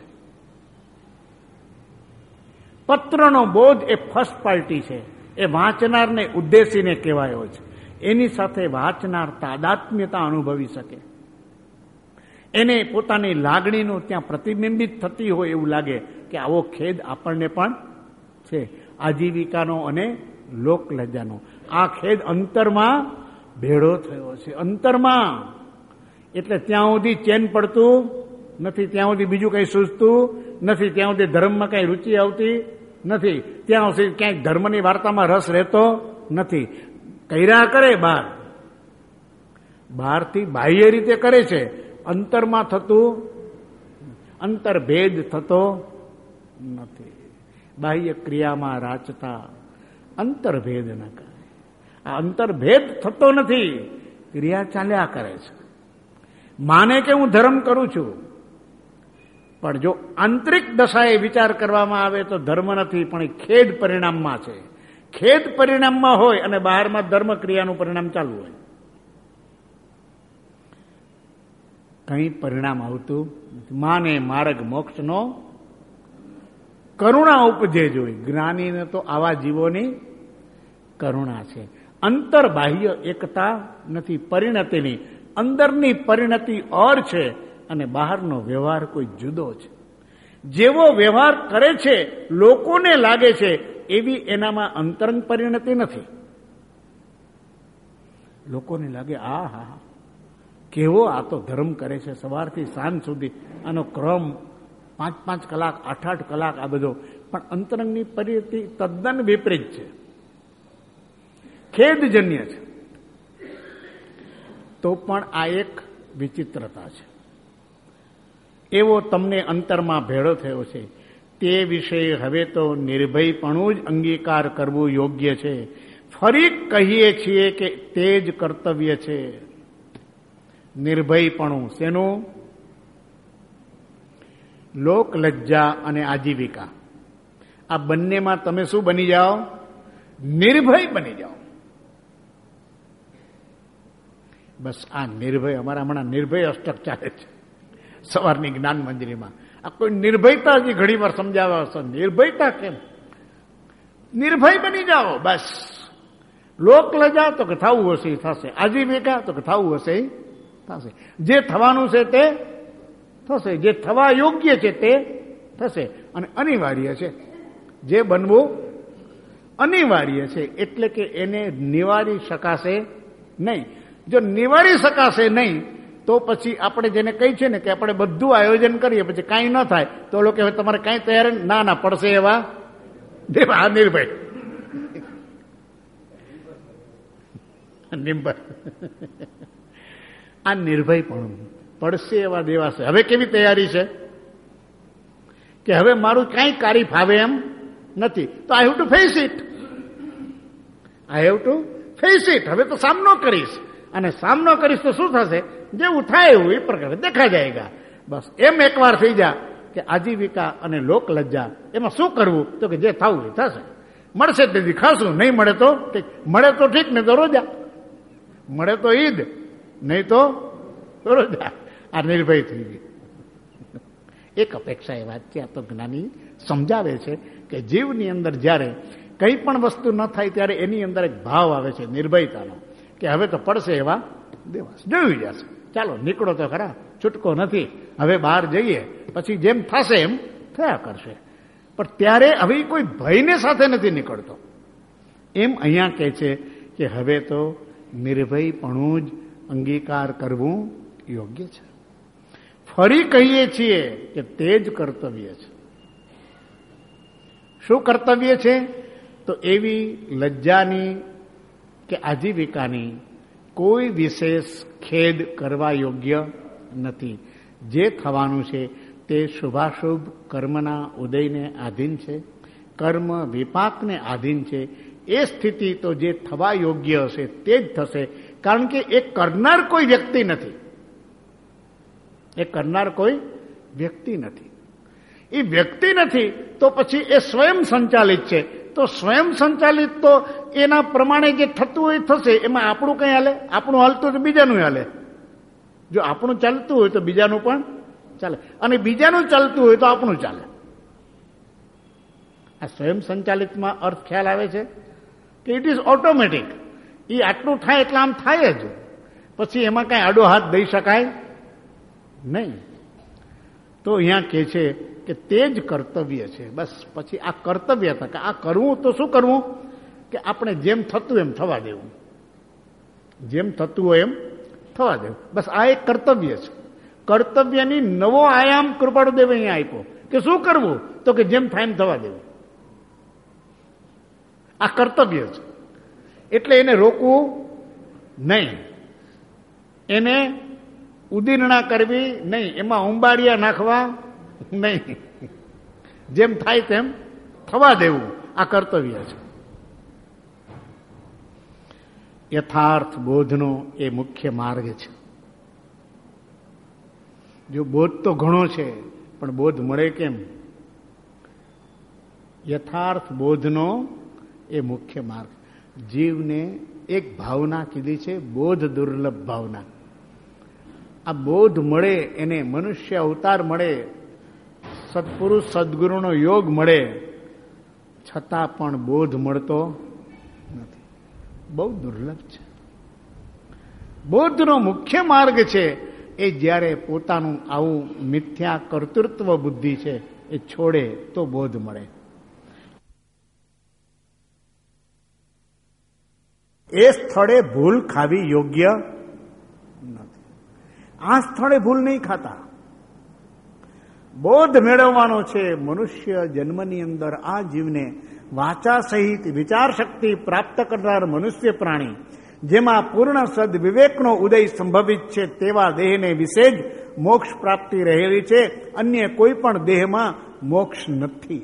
પત્રનો બોધ એ ફર્સ્ટ પાર્ટી છે, એ વાંચનારને ઉદ્દેશીને કહેવાયો છે. એની સાથે વાંચનાર તાદાત્મ્યતા અનુભવી શકે, એને પોતાની લાગણીનું ત્યાં પ્રતિબિંબિત થતી હોય એવું લાગે કે આવો ખેદ આપણને પણ છે, આજીવિકાનો અને લોક લજ્જાનો. આ ખેદ અંતરમાં ભેળો થયો છે, અંતરમાં. એટલે ત્યાં સુધી ચેન પડતું નથી, ત્યાં સુધી બીજું કંઈ સૂઝતું નથી, ત્યાં સુધી ધર્મમાં કંઈ રુચિ આવતી નથી, ત્યાં સુધી ક્યાંય ધર્મની વાર્તામાં રસ રહેતો નથી. કર્યા કરે બહાર, બહારથી બાહ્ય રીતે કરે છે, અંતરમાં થતું અંતરભેદ થતો નથી. બાહ્ય ક્રિયામાં રાચતા અંતરભેદ ન કરે. આ અંતરભેદ થતો નથી, ક્રિયા ચાલ્યા કરે છે. માને કે હું ધર્મ કરું છું, પણ જો આંતરિક દશાએ વિચાર કરવામાં આવે તો ધર્મ નથી, પણ એ ખેદ પરિણામમાં છે. ખેદ પરિણામમાં હોય અને બહારમાં ધર્મ ક્રિયાનું પરિણામ ચાલુ હોય, કઈ પરિણામ આવતું માને માર્ગ મોક્ષનો કરુણા ઉપજે જોઈ. જ્ઞાનીને તો આવા જીવોની કરુણા છે. અંતર બાહ્ય એકતા નથી પરિણતિની, અંદરની પરિણતિ ઓર છે અને બહારનો વ્યવહાર કોઈ જુદો છે. જેવો વ્યવહાર કરે છે લોકોને લાગે છે એવી એનામાં અંતરંગ પરિણતિ નથી. લોકોને લાગે આ હા કેવો આ તો ધર્મ કરે છે, સવારથી સાંજ સુધી આનો ક્રમ પાંચ પાંચ કલાક આઠ આઠ કલાક આ બધો, પણ અંતરંગની પરિણતિ તદ્દન વિપરીત છે, ખેદજન્ય છે. તો પણ આ એક વિચિત્રતા છે. એવો તમને અંતરમાં ભેળો થયો છે તે વિશે હવે તો નિર્ભયપણું જ અંગીકાર કરવું યોગ્ય છે. ફરી કહીએ છીએ કે તે જ કર્તવ્ય છે. નિર્ભયપણું શેનું? લોકલજ્જા અને આજીવિકા. આ બંનેમાં તમે શું બની જાઓ? નિર્ભય બની જાઓ. બસ આ નિર્ભય, અમારા હમણાં નિર્ભય અષ્ટક ચાલે છે સવારની જ્ઞાન મંજરીમાં. આ કોઈ નિર્ભયતા જે ઘણી વાર સમજાવે છે, નિર્ભયતા કેમ? નિર્ભય બની જાઓ બસ. લોકલજા તો કે થવું હશે એ થશે, આજીવિકા તો કે થવું હશે એ થશે. જે થવાનું છે તે થશે, જે થવા યોગ્ય છે તે થશે. અને અનિવાર્ય છે, જે બનવું અનિવાર્ય છે એટલે કે એને નિવારી શકાશે નહીં. જો નિવારી શકાશે નહીં તો પછી આપણે જેને કહી છે ને કે આપણે બધું આયોજન કરીએ પછી કાંઈ ન થાય તો લોકો હવે તમારે કાંઈ તૈયાર ના ના પડશે એવા દેવા. આ નિર્ભય નિર્ભય આ નિર્ભય પણ પડશે એવા દેવાશે. હવે કેવી તૈયારી છે કે હવે મારું કાંઈ કારી ફાવે એમ નથી, તો I have to face it. I have to face it. હવે તો સામનો કરીશ, અને સામનો કરીશ તો શું થશે? જેવું થાય એવું એ પ્રકારે દેખા જાયગા. બસ એમ એકવાર થઈ જા કે આજીવિકા અને લોકલજ્જા એમાં શું કરવું? તો કે જે થવું એ થશે. મળશે તેથી ખાશું, નહીં મળે તો મળે તો ઠીક, નહીં તો રોજા. મળે તો ઈદ, નહીં તો રોજા. આ નિર્ભય થઈ ગઈ. એક અપેક્ષા એ વાત છે. આ તો જ્ઞાની સમજાવે છે કે જીવની અંદર જ્યારે કંઈ પણ વસ્તુ ન થાય ત્યારે એની અંદર એક ભાવ આવે છે નિર્ભયતાનો, કે હવે તો પડશે એવા દેવાસ. જોયું જશે, ચાલો નીકળો તો ખરા, છૂટકો નથી. હવે બહાર જઈએ પછી જેમ થશે એમ થયા કરશે. પણ ત્યારે હવે કોઈ ભયને સાથે નથી નીકળતો. એમ અહીંયા કહે છે કે હવે તો નિર્ભયપણું જ અંગીકાર કરવું યોગ્ય છે. ફરી કહીએ છીએ કે તે જ કર્તવ્ય છે. શું કર્તવ્ય છે? તો એવી લજ્જાની કે આજીવિકાની કોઈ વિશેષ ખેદ કરવા યોગ્ય નથી. જે થવાનું છે તે શુભાશુભ કર્મના ઉદયને આધીન છે, કર્મ વિપાકને આધીન છે. એ સ્થિતિ તો જે થવા યોગ્ય હશે તે જ થશે, કારણ કે એ કરનાર કોઈ વ્યક્તિ નથી. એ કરનાર કોઈ વ્યક્તિ નથી. એ વ્યક્તિ નથી તો પછી એ સ્વયં સંચાલિત છે. તો સ્વયં સંચાલિત તો એના પ્રમાણે જે થતું હોય થશે. એમાં આપણું કંઈ હાલે? આપણું હાલતું તો બીજાનું હાલે. જો આપણું ચાલતું હોય તો બીજાનું પણ ચાલે, અને બીજાનું ચાલતું હોય તો આપણું ચાલે. આ સ્વયં સંચાલિતમાં અર્થ ખ્યાલ આવે છે કે ઇટ ઇઝ ઓટોમેટિક. એ આટલું થાય એટલે આમ થાય જ, પછી એમાં કાંઈ આડો હાથ દઈ શકાય નહીં. તો અહીંયા કહે છે કે તે જ કર્તવ્ય છે. બસ પછી આ કર્તવ્ય હતા કે આ કરવું તો શું કરવું? કે આપણે જેમ થતું એમ થવા દેવું, જેમ થતું હોય એમ થવા દેવું. બસ આ એક કર્તવ્ય છે. કર્તવ્યની નવો આયામ કૃપાળુદેવે અહીંયા આપ્યો કે શું કરવું? તો કે જેમ થાય એમ થવા દેવું. આ કર્તવ્ય છે. એટલે એને રોકવું નહીં, એને ઉદીરણા કરવી નહીં, એમાં ઉંબાડિયા નાખવા નહીં. જેમ થાય તેમ થવા દેવું આ કર્તવ્ય છે. યથાર્થ બોધનો એ મુખ્ય માર્ગ છે. જો બોધ તો ઘણો છે પણ બોધ મળે કેમ? યથાર્થ બોધનો એ મુખ્ય માર્ગ. જીવને એક ભાવના કીધી છે, બોધ દુર્લભ ભાવના. આ બોધ મળે એને, મનુષ્ય અવતાર મળે, સત્પુરુષ સદગુરુનો યોગ મળે, છતાં પણ બોધ મળતો નથી. બહુ દુર્લભ છે. બોધનો મુખ્ય માર્ગ છે એ જ્યારે પોતાનું આવું મિથ્યા કર્તૃત્વ બુદ્ધિ છે એ છોડે તો બોધ મળે. એ સ્થળે ભૂલ ખાવી યોગ્ય નથી. આ સ્થળે ભૂલ નહીં ખાતા. બોધ મેળવવાનો છે. મનુષ્ય જન્મની અંદર આ જીવને વાચા સહિત વિચાર શક્તિ પ્રાપ્ત કરનાર મનુષ્ય પ્રાણી, જેમાં પૂર્ણ સદ વિવેકનો ઉદય સંભવિત છે, તેવા દેહને વિશે જ મોક્ષ પ્રાપ્તિ રહેલી છે. અન્ય કોઈ પણ દેહમાં મોક્ષ નથી.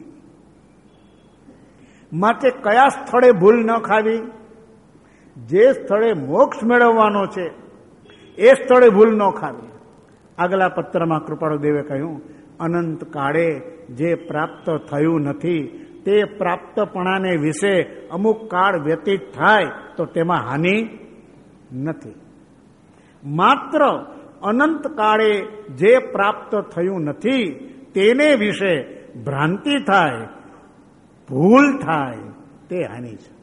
માટે કયા સ્થળે ભૂલ ન ખાવી? જે સ્થળે મોક્ષ મેળવવાનો છે એ સ્થળે ભૂલ ન ખાવી. આગલા પત્રમાં કૃપાળુદેવે કહ્યું, અનંત કાળે જે પ્રાપ્ત થયું નથી તે પ્રાપ્તપણાને વિશે અમુક કાળ વ્યતીત થાય તો તેમાં હાનિ નથી. માત્ર અનંત કાળે જે પ્રાપ્ત થયું નથી તેને વિશે ભ્રાંતિ થાય, ભૂલ થાય, તે હાનિ છે.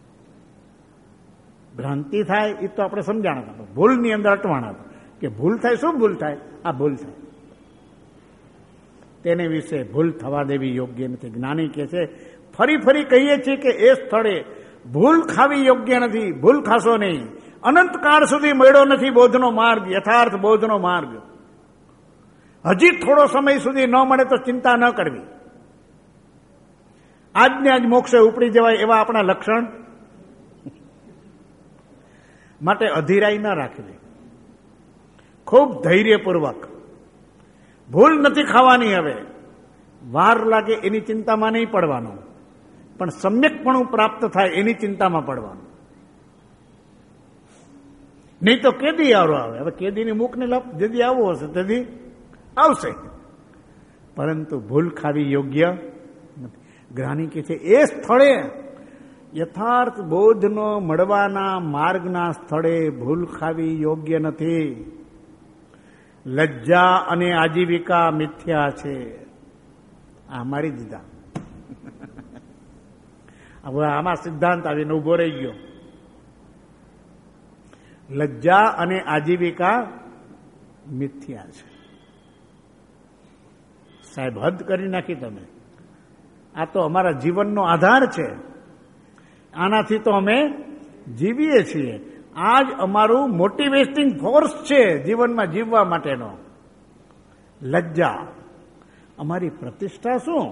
ભ્રાંતિ થાય એ તો આપણે સમજાણા હતા, ભૂલની અંદર અટવાણા હતા કે ભૂલ થાય. શું ભૂલ થાય? આ ભૂલ થાય. તેને વિશે ભૂલ થવા દેવી યોગ્ય નથી. જ્ઞાની કહે છે, ફરી ફરી કહીએ છીએ કે એ સ્થળે ભૂલ ખાવી યોગ્ય નથી. ભૂલ ખાશો નહીં. અનંતકાળ સુધી મળ્યો નથી બોધનો માર્ગ, યથાર્થ બોધનો માર્ગ. હજી થોડો સમય સુધી ન મળે તો ચિંતા ન કરવી. આજને આજ મોક્ષે ઉપડી જવાય એવા આપણા લક્ષણ. માટે અધીરાઈ ન રાખવી. ખૂબ ધૈર્યપૂર્વક. ભૂલ નથી ખાવાની. હવે વાર લાગે એની ચિંતામાં નહીં પડવાનું, પણ સમ્યકપણું પ્રાપ્ત થાય એની ચિંતામાં પડવાનું. નહીં તો કેદી આવરો આવે. હવે કેદીની મુખને લપ જેદી આવવો હશે તેથી આવશે, પરંતુ ભૂલ ખાવી યોગ્ય નથી. જ્ઞાની કહે છે એ સ્થળે યથાર્થ બોધનો મળવાના માર્ગના સ્થળે ભૂલ ખાવી યોગ્ય નથી. લજ્જા અને આજીવિકા મિથ્યા છે. આ મારી દીધા. હવે આમાં સિદ્ધાંત આવીને ઉભો રહી ગયો. લજ્જા અને આજીવિકા મિથ્યા છે. સાહેબ હદ કરી નાખી તમે. આ તો અમારા જીવનનો આધાર છે. આનાથી તો અમે જીવીએ છીએ. આ જ અમારું મોટિવેટિંગ ફોર્સ છે જીવનમાં જીવવા માટેનો. લજ્જા. અમારી પ્રતિષ્ઠા શું?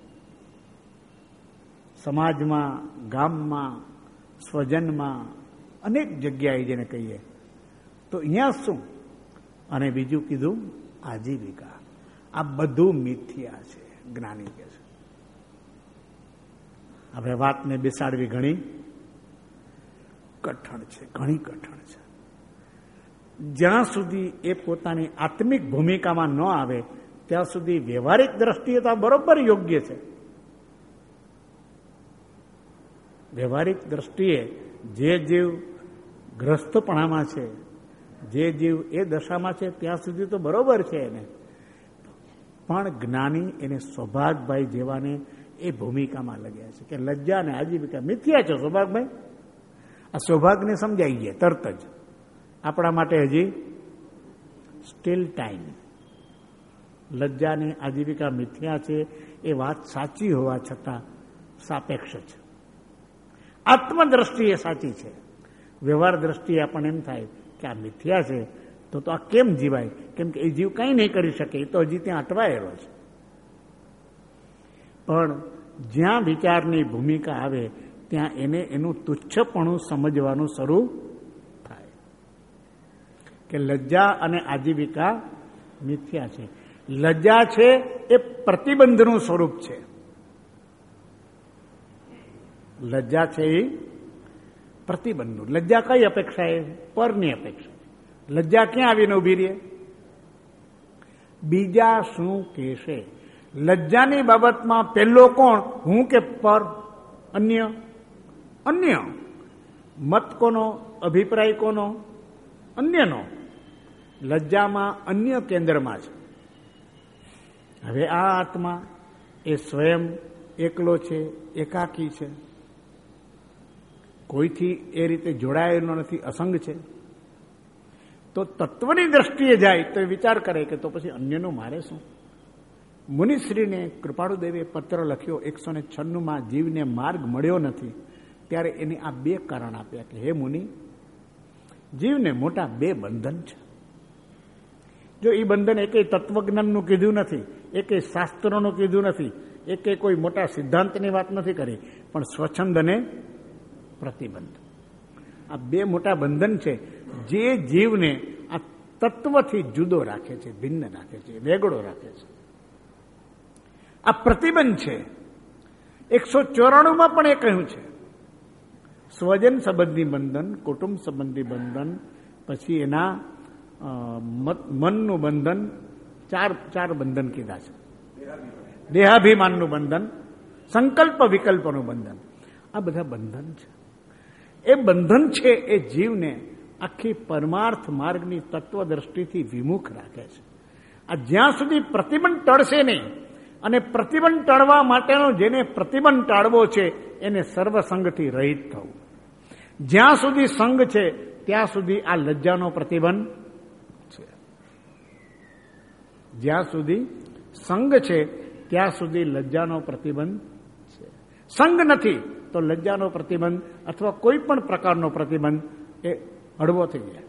સમાજમાં, ગામમાં, સ્વજનમાં, અનેક જગ્યાએ જેને કહીએ તો અહીંયા શું? અને બીજું કીધું આજીવિકા. આ બધું મિથ્યા છે, જ્ઞાની કહે છે. હવે વાતને બેસાડવી ઘણી કઠણ છે, ઘણી કઠણ છે. જ્યાં સુધી એ પોતાની આત્મિક ભૂમિકામાં ન આવે ત્યાં સુધી વ્યવહારિક દ્રષ્ટિએ તો બરોબર યોગ્ય છે. વ્યવહારિક દ્રષ્ટિએ જે જીવ ગ્રસ્તપણામાં છે, જે જીવ એ દશામાં છે ત્યાં સુધી તો બરોબર છે એને. પણ જ્ઞાની એને સૌભાગભાઈ જેવાને એ ભૂમિકામાં લગ્યા છે કે લજ્જા અને આજીવિકા મિથ્યા છે. સૌભાગભાઈ, આ સૌભાગને સમજાઈ ગયા તરત જ. આપણા માટે હજી સ્ટીલ ટાઈમ. લજ્જા અને આજીવિકા મિથ્યા છે એ વાત સાચી હોવા છતાં સાપેક્ષ છે. આત્મદ્રષ્ટિએ સાચી છે. વ્યવહાર દ્રષ્ટિએ આપણને એમ થાય કે આ મિથ્યા છે તો તો આ કેમ જીવાય? કેમ કે એ જીવ કંઈ નહીં કરી શકે, એ તો હજી ત્યાં અટવાયેલો છે. પણ જ્યાં વિચારની ભૂમિકા આવે ત્યાં એને એનું તુચ્છપણું સમજવાનું શરૂ થાય કે લજ્જા અને આજીવિકા મિથ્યા છે. લજ્જા છે એ પ્રતિબંધનું સ્વરૂપ છે. લજ્જા છે એ પ્રતિબંધનું. લજ્જા કઈ અપેક્ષા? એ પરની અપેક્ષા. લજ્જા ક્યાં આવીને ઉભી રહે? બીજા શું કહેશે? લજ્જાની બાબતમાં પહેલો કોણ? હું કે પર? અન્ય? અન્ય. મત કોનો? અભિપ્રાય કોનો? અન્યનો. લજ્જામાં અન્ય કેન્દ્રમાં છે. હવે આ આત્મા એ સ્વયં એકલો છે, એકાકી છે, કોઈથી એ રીતે જોડાયેલો નથી, અસંગ છે. તો તત્વની દ્રષ્ટિએ જાય તો એ વિચાર કરે કે તો પછી અન્યનું મારે શું. મુનિશ્રીને કૃપાળુદેવે પત્ર લખ્યો એકસો ને છન્નુંમાં જીવને માર્ગ મળ્યો નથી, ત્યારે એને આ બે કારણ આપ્યા કે હે મુનિ, જીવને મોટા બે બંધન છે. જો એ બંધન એકે તત્વજ્ઞાનનું કીધું નથી, એકે શાસ્ત્રોનું કીધું નથી, એકે કોઈ મોટા સિદ્ધાંતની વાત નથી કરી, પણ સ્વચ્છંદ અને પ્રતિબંધ, આ બે મોટા બંધન છે જે જીવને આ તત્વથી જુદો રાખે છે, ભિન્ન રાખે છે, વેગળો રાખે છે. આ પ્રતિબંધ છે. એકસો ચોરાણુંમાં પણ એ કહ્યું છે સ્વજન સંબંધી બંધન, કુટુંબ સંબંધી બંધન, પછી એના મનનું બંધન, ચાર ચાર બંધન કીધા છે. દેહાભિમાનનું બંધન, સંકલ્પ વિકલ્પનું બંધન, આ બધા બંધન છે. એ બંધન છે એ જીવને આખી પરમાર્થ માર્ગની તત્વ દ્રષ્ટિથી વિમુખ રાખે છે. આ જ્યાં સુધી પ્રતિબંધ ટળશે નહીં, અને પ્રતિબંધ ટાળવા માટેનો જેને પ્રતિબંધ ટાળવો છે એને સર્વસંગથી રહિત થવું. જ્યાં સુધી સંગ છે ત્યાં સુધી આ લજ્જાનો પ્રતિબંધ છે. જ્યાં સુધી સંગ છે ત્યાં સુધી લજ્જાનો પ્રતિબંધ છે. સંગ નથી તો લજ્જાનો પ્રતિબંધ અથવા કોઈ પણ પ્રકારનો પ્રતિબંધ એ હળવો થઈ જાય.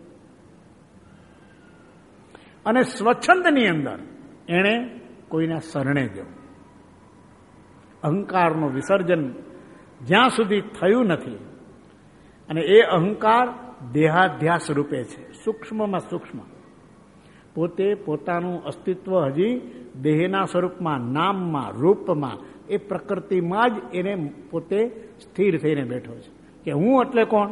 અને સ્વચ્છંદની અંદર એણે કોઈના શરણે જવું. અહંકારનું વિસર્જન જ્યાં સુધી થયું નથી, અને એ અહંકાર દેહાધ્યાસ રૂપે છે, સૂક્ષ્મમાં સૂક્ષ્મ, પોતે પોતાનું અસ્તિત્વ હજી દેહના સ્વરૂપમાં, નામમાં, રૂપમાં, એ પ્રકૃતિમાં જ એને પોતે સ્થિર થઈને બેઠો છે કે હું એટલે કોણ.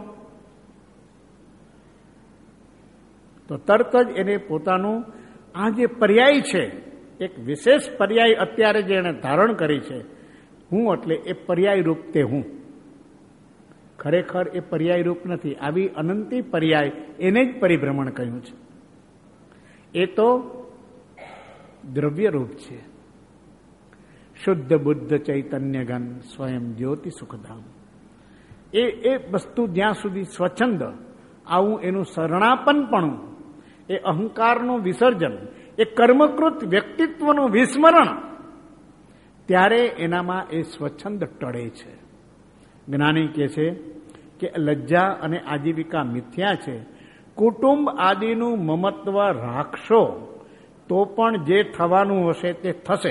તો તરત જ એને પોતાનું આ જે પર્યાય છે, એક વિશેષ પર્યાય અત્યારે જે એણે ધારણ કરી છે, હું એટલે એ પર્યાય રૂપ તે હું. ખરેખર એ પર્યાય રૂપ નથી, આવી અનંતી પર્યાય એને જ પરિભ્રમણ કહ્યું છે. એ તો દ્રવ્ય રૂપ છે. શુદ્ધ બુદ્ધ ચૈતન્ય ઘન સ્વયં જ્યોતિ સુખધામ. એ એ વસ્તુ જ્યાં સુધી સ્વચ્છંદ, આવું એનું શરણાપનપણું, એ અહંકારનું વિસર્જન, એ કર્મકૃત વ્યક્તિત્વનું વિસ્મરણ, ત્યારે એનામાં એ સ્વચ્છંદ ટળે છે. જ્ઞાની કહે છે કે લજ્જા અને આજીવિકા મિથ્યા છે. કુટુંબ આદિનું મમત્વ રાખશો તો પણ જે થવાનું હશે તે થશે.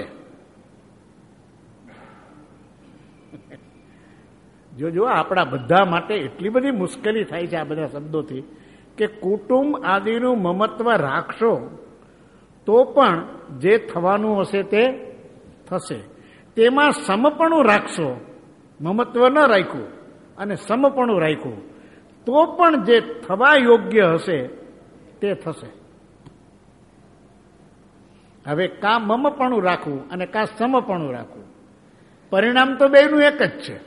જો જો આપણા બધા માટે એટલી બધી મુશ્કેલી થાય છે આ બધા શબ્દોથી કે કુટુંબ આદિનું મમત્વ રાખશો તો પણ જે થવાનું હશે તે થશે. તેમાં સમપણું રાખશો, મમત્વ ન રાખ્યું અને સમપણું રાખ્યું તો પણ જે થવા યોગ્ય હશે તે થશે. હવે કા મમપણું રાખવું અને કા સમપણું રાખવું, પરિણામ તો બેયનું એક જ છે.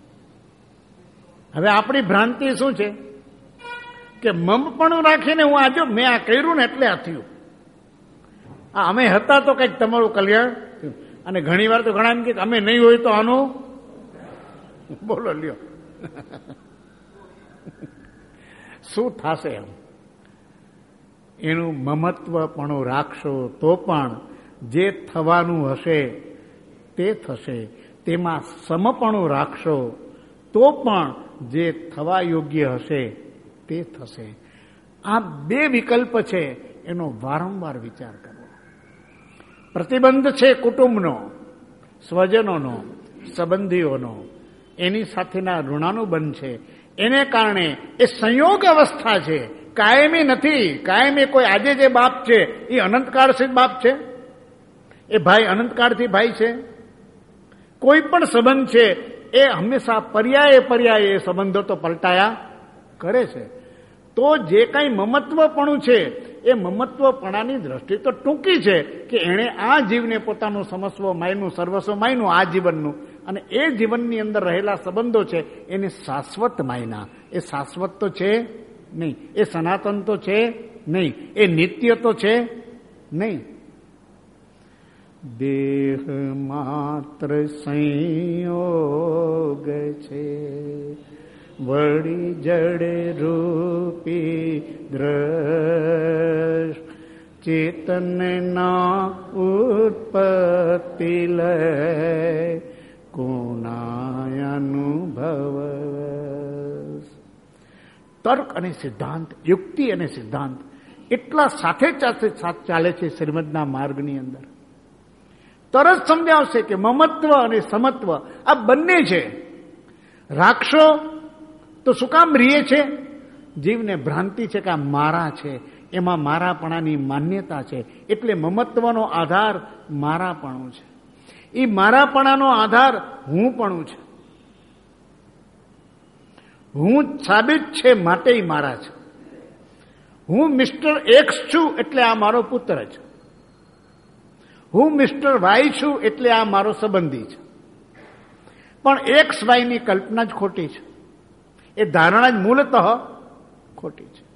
હવે આપણી ભ્રાંતિ શું છે કે મમપણું રાખીને હું આજો મેં આ કર્યું ને એટલે આ થયું, આ અમે હતા તો કંઈક તમારું કલ્યાણ. અને ઘણી વાર તો ઘણા એમ કે અમે નહીં હોય તો આનું બોલો લ્યો શું થશે. એમ એનું મમત્વપણું રાખશો તો પણ જે થવાનું હશે તે થશે. તેમાં સમપણું રાખશો તો પણ જે થવા યોગ્ય હશે તે થશે. આ બે વિકલ્પ છે, એનો વારંવાર વિચાર કરવો. પ્રતિબંધ છે કુટુંબનો, સ્વજનોનો, સંબંધીઓનો, એની સાથેના ઋણાનુબંધ છે. એને કારણે એ સંયોગ અવસ્થા છે, કાયમી નથી. કાયમી કોઈ આજે જે બાપ છે એ અનંતકાળથી બાપ છે, એ ભાઈ અનંતકાળથી ભાઈ છે. કોઈ પણ સંબંધ છે એ હંમેશા પર્યાય પર્યાય એ સંબંધો તો પલટાયા કરે છે. તો જે કંઈ મમત્વપણું છે એ મમત્વપણાની દ્રષ્ટિ તો ટૂંકી છે કે એણે આ જીવને પોતાનું સમસ્વ માયનું, સર્વસ્વ માયનું, આ જીવનનું, અને એ જીવનની અંદર રહેલા સંબંધો છે એને શાશ્વત માયના. એ શાશ્વત તો છે નહીં, એ સનાતન તો છે નહીં, એ નિત્ય તો છે નહીં. દેહ માત્ર સંયોગ છે, વળી જડ રૂપી દ્રશ, ચેતન ના ઉત્પત્તિ લય કોના અનુભવ. તર્ક અને સિદ્ધાંત, યુક્તિ અને સિદ્ધાંત એટલા સાથે સાથે ચાલે છે શ્રીમદના માર્ગની અંદર. તરત સમજાવશે કે મમત્વ અને સમત્વ આ બંને છે. રાખશો તો શું કામ રીએ છે? જીવને ભ્રાંતિ છે કે આ મારા છે, એમાં મારાપણાની માન્યતા છે, એટલે મમત્વનો આધાર મારાપણું છે. એ મારાપણાનો આધાર હુંપણું છે. હું સાબિત છે માટે મારા છે. હું મિસ્ટર એક્સ છું એટલે આ મારો પુત્ર છે. હું મિસ્ટર વાય છું એટલે આ મારો સંબંધી છે. પણ એક્સ વાયની કલ્પના જ ખોટી છે. એ ધારણા જ મૂળતઃ ખોટી છે.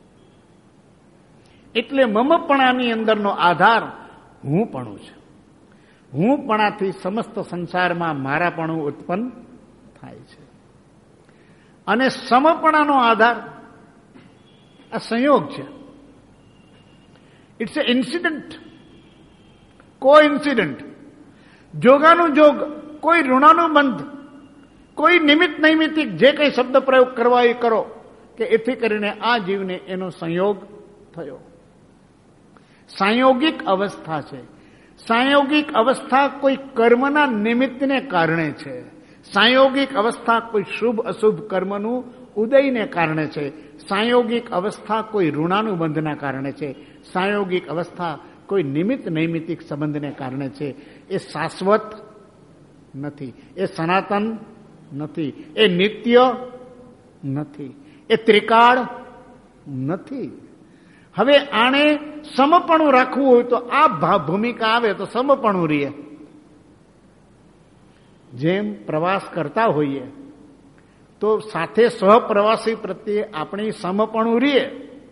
એટલે મમપણાની અંદરનો આધાર હુંપણું છે. હુંપણાથી સમસ્ત સંસારમાં મારાપણું ઉત્પન્ન થાય છે. અને સમપણાનો આધાર આ સંયોગ છે. It's a incident, coincident, જોગાનું જોગ, કોઈ ઋણાનું બંધ, કોઈ નિમિત્ત નૈમિતિક જે કંઈ શબ્દ પ્રયોગ કરવા એ કરો કે એથી કરીને આ જીવને એનો સંયોગ થયો. સાંયોગિક અવસ્થા છે. સાંયોગિક અવસ્થા કોઈ કર્મના નિમિત્તને કારણે છે. સાંયોગિક અવસ્થા કોઈ શુભ અશુભ કર્મનું ઉદયને કારણે છે. સાંયોગિક અવસ્થા કોઈ ઋણાનુબંધના કારણે છે. સાંયોગિક અવસ્થા કોઈ નિમિત્ત નૈમિતિક સંબંધને કારણે છે. એ શાશ્વત નથી, એ સનાતન નથી, એ નિત્ય નથી, એ ત્રિકાળ નથી. હવે આને સમપણું રાખવું હોય તો આ ભૂમિકા આવે તો સમપણું રહીએ. જેમ પ્રવાસ કરતા હોઈએ તો સાથે સહપ્રવાસી પ્રત્યે આપણી સમપણું રહીએ.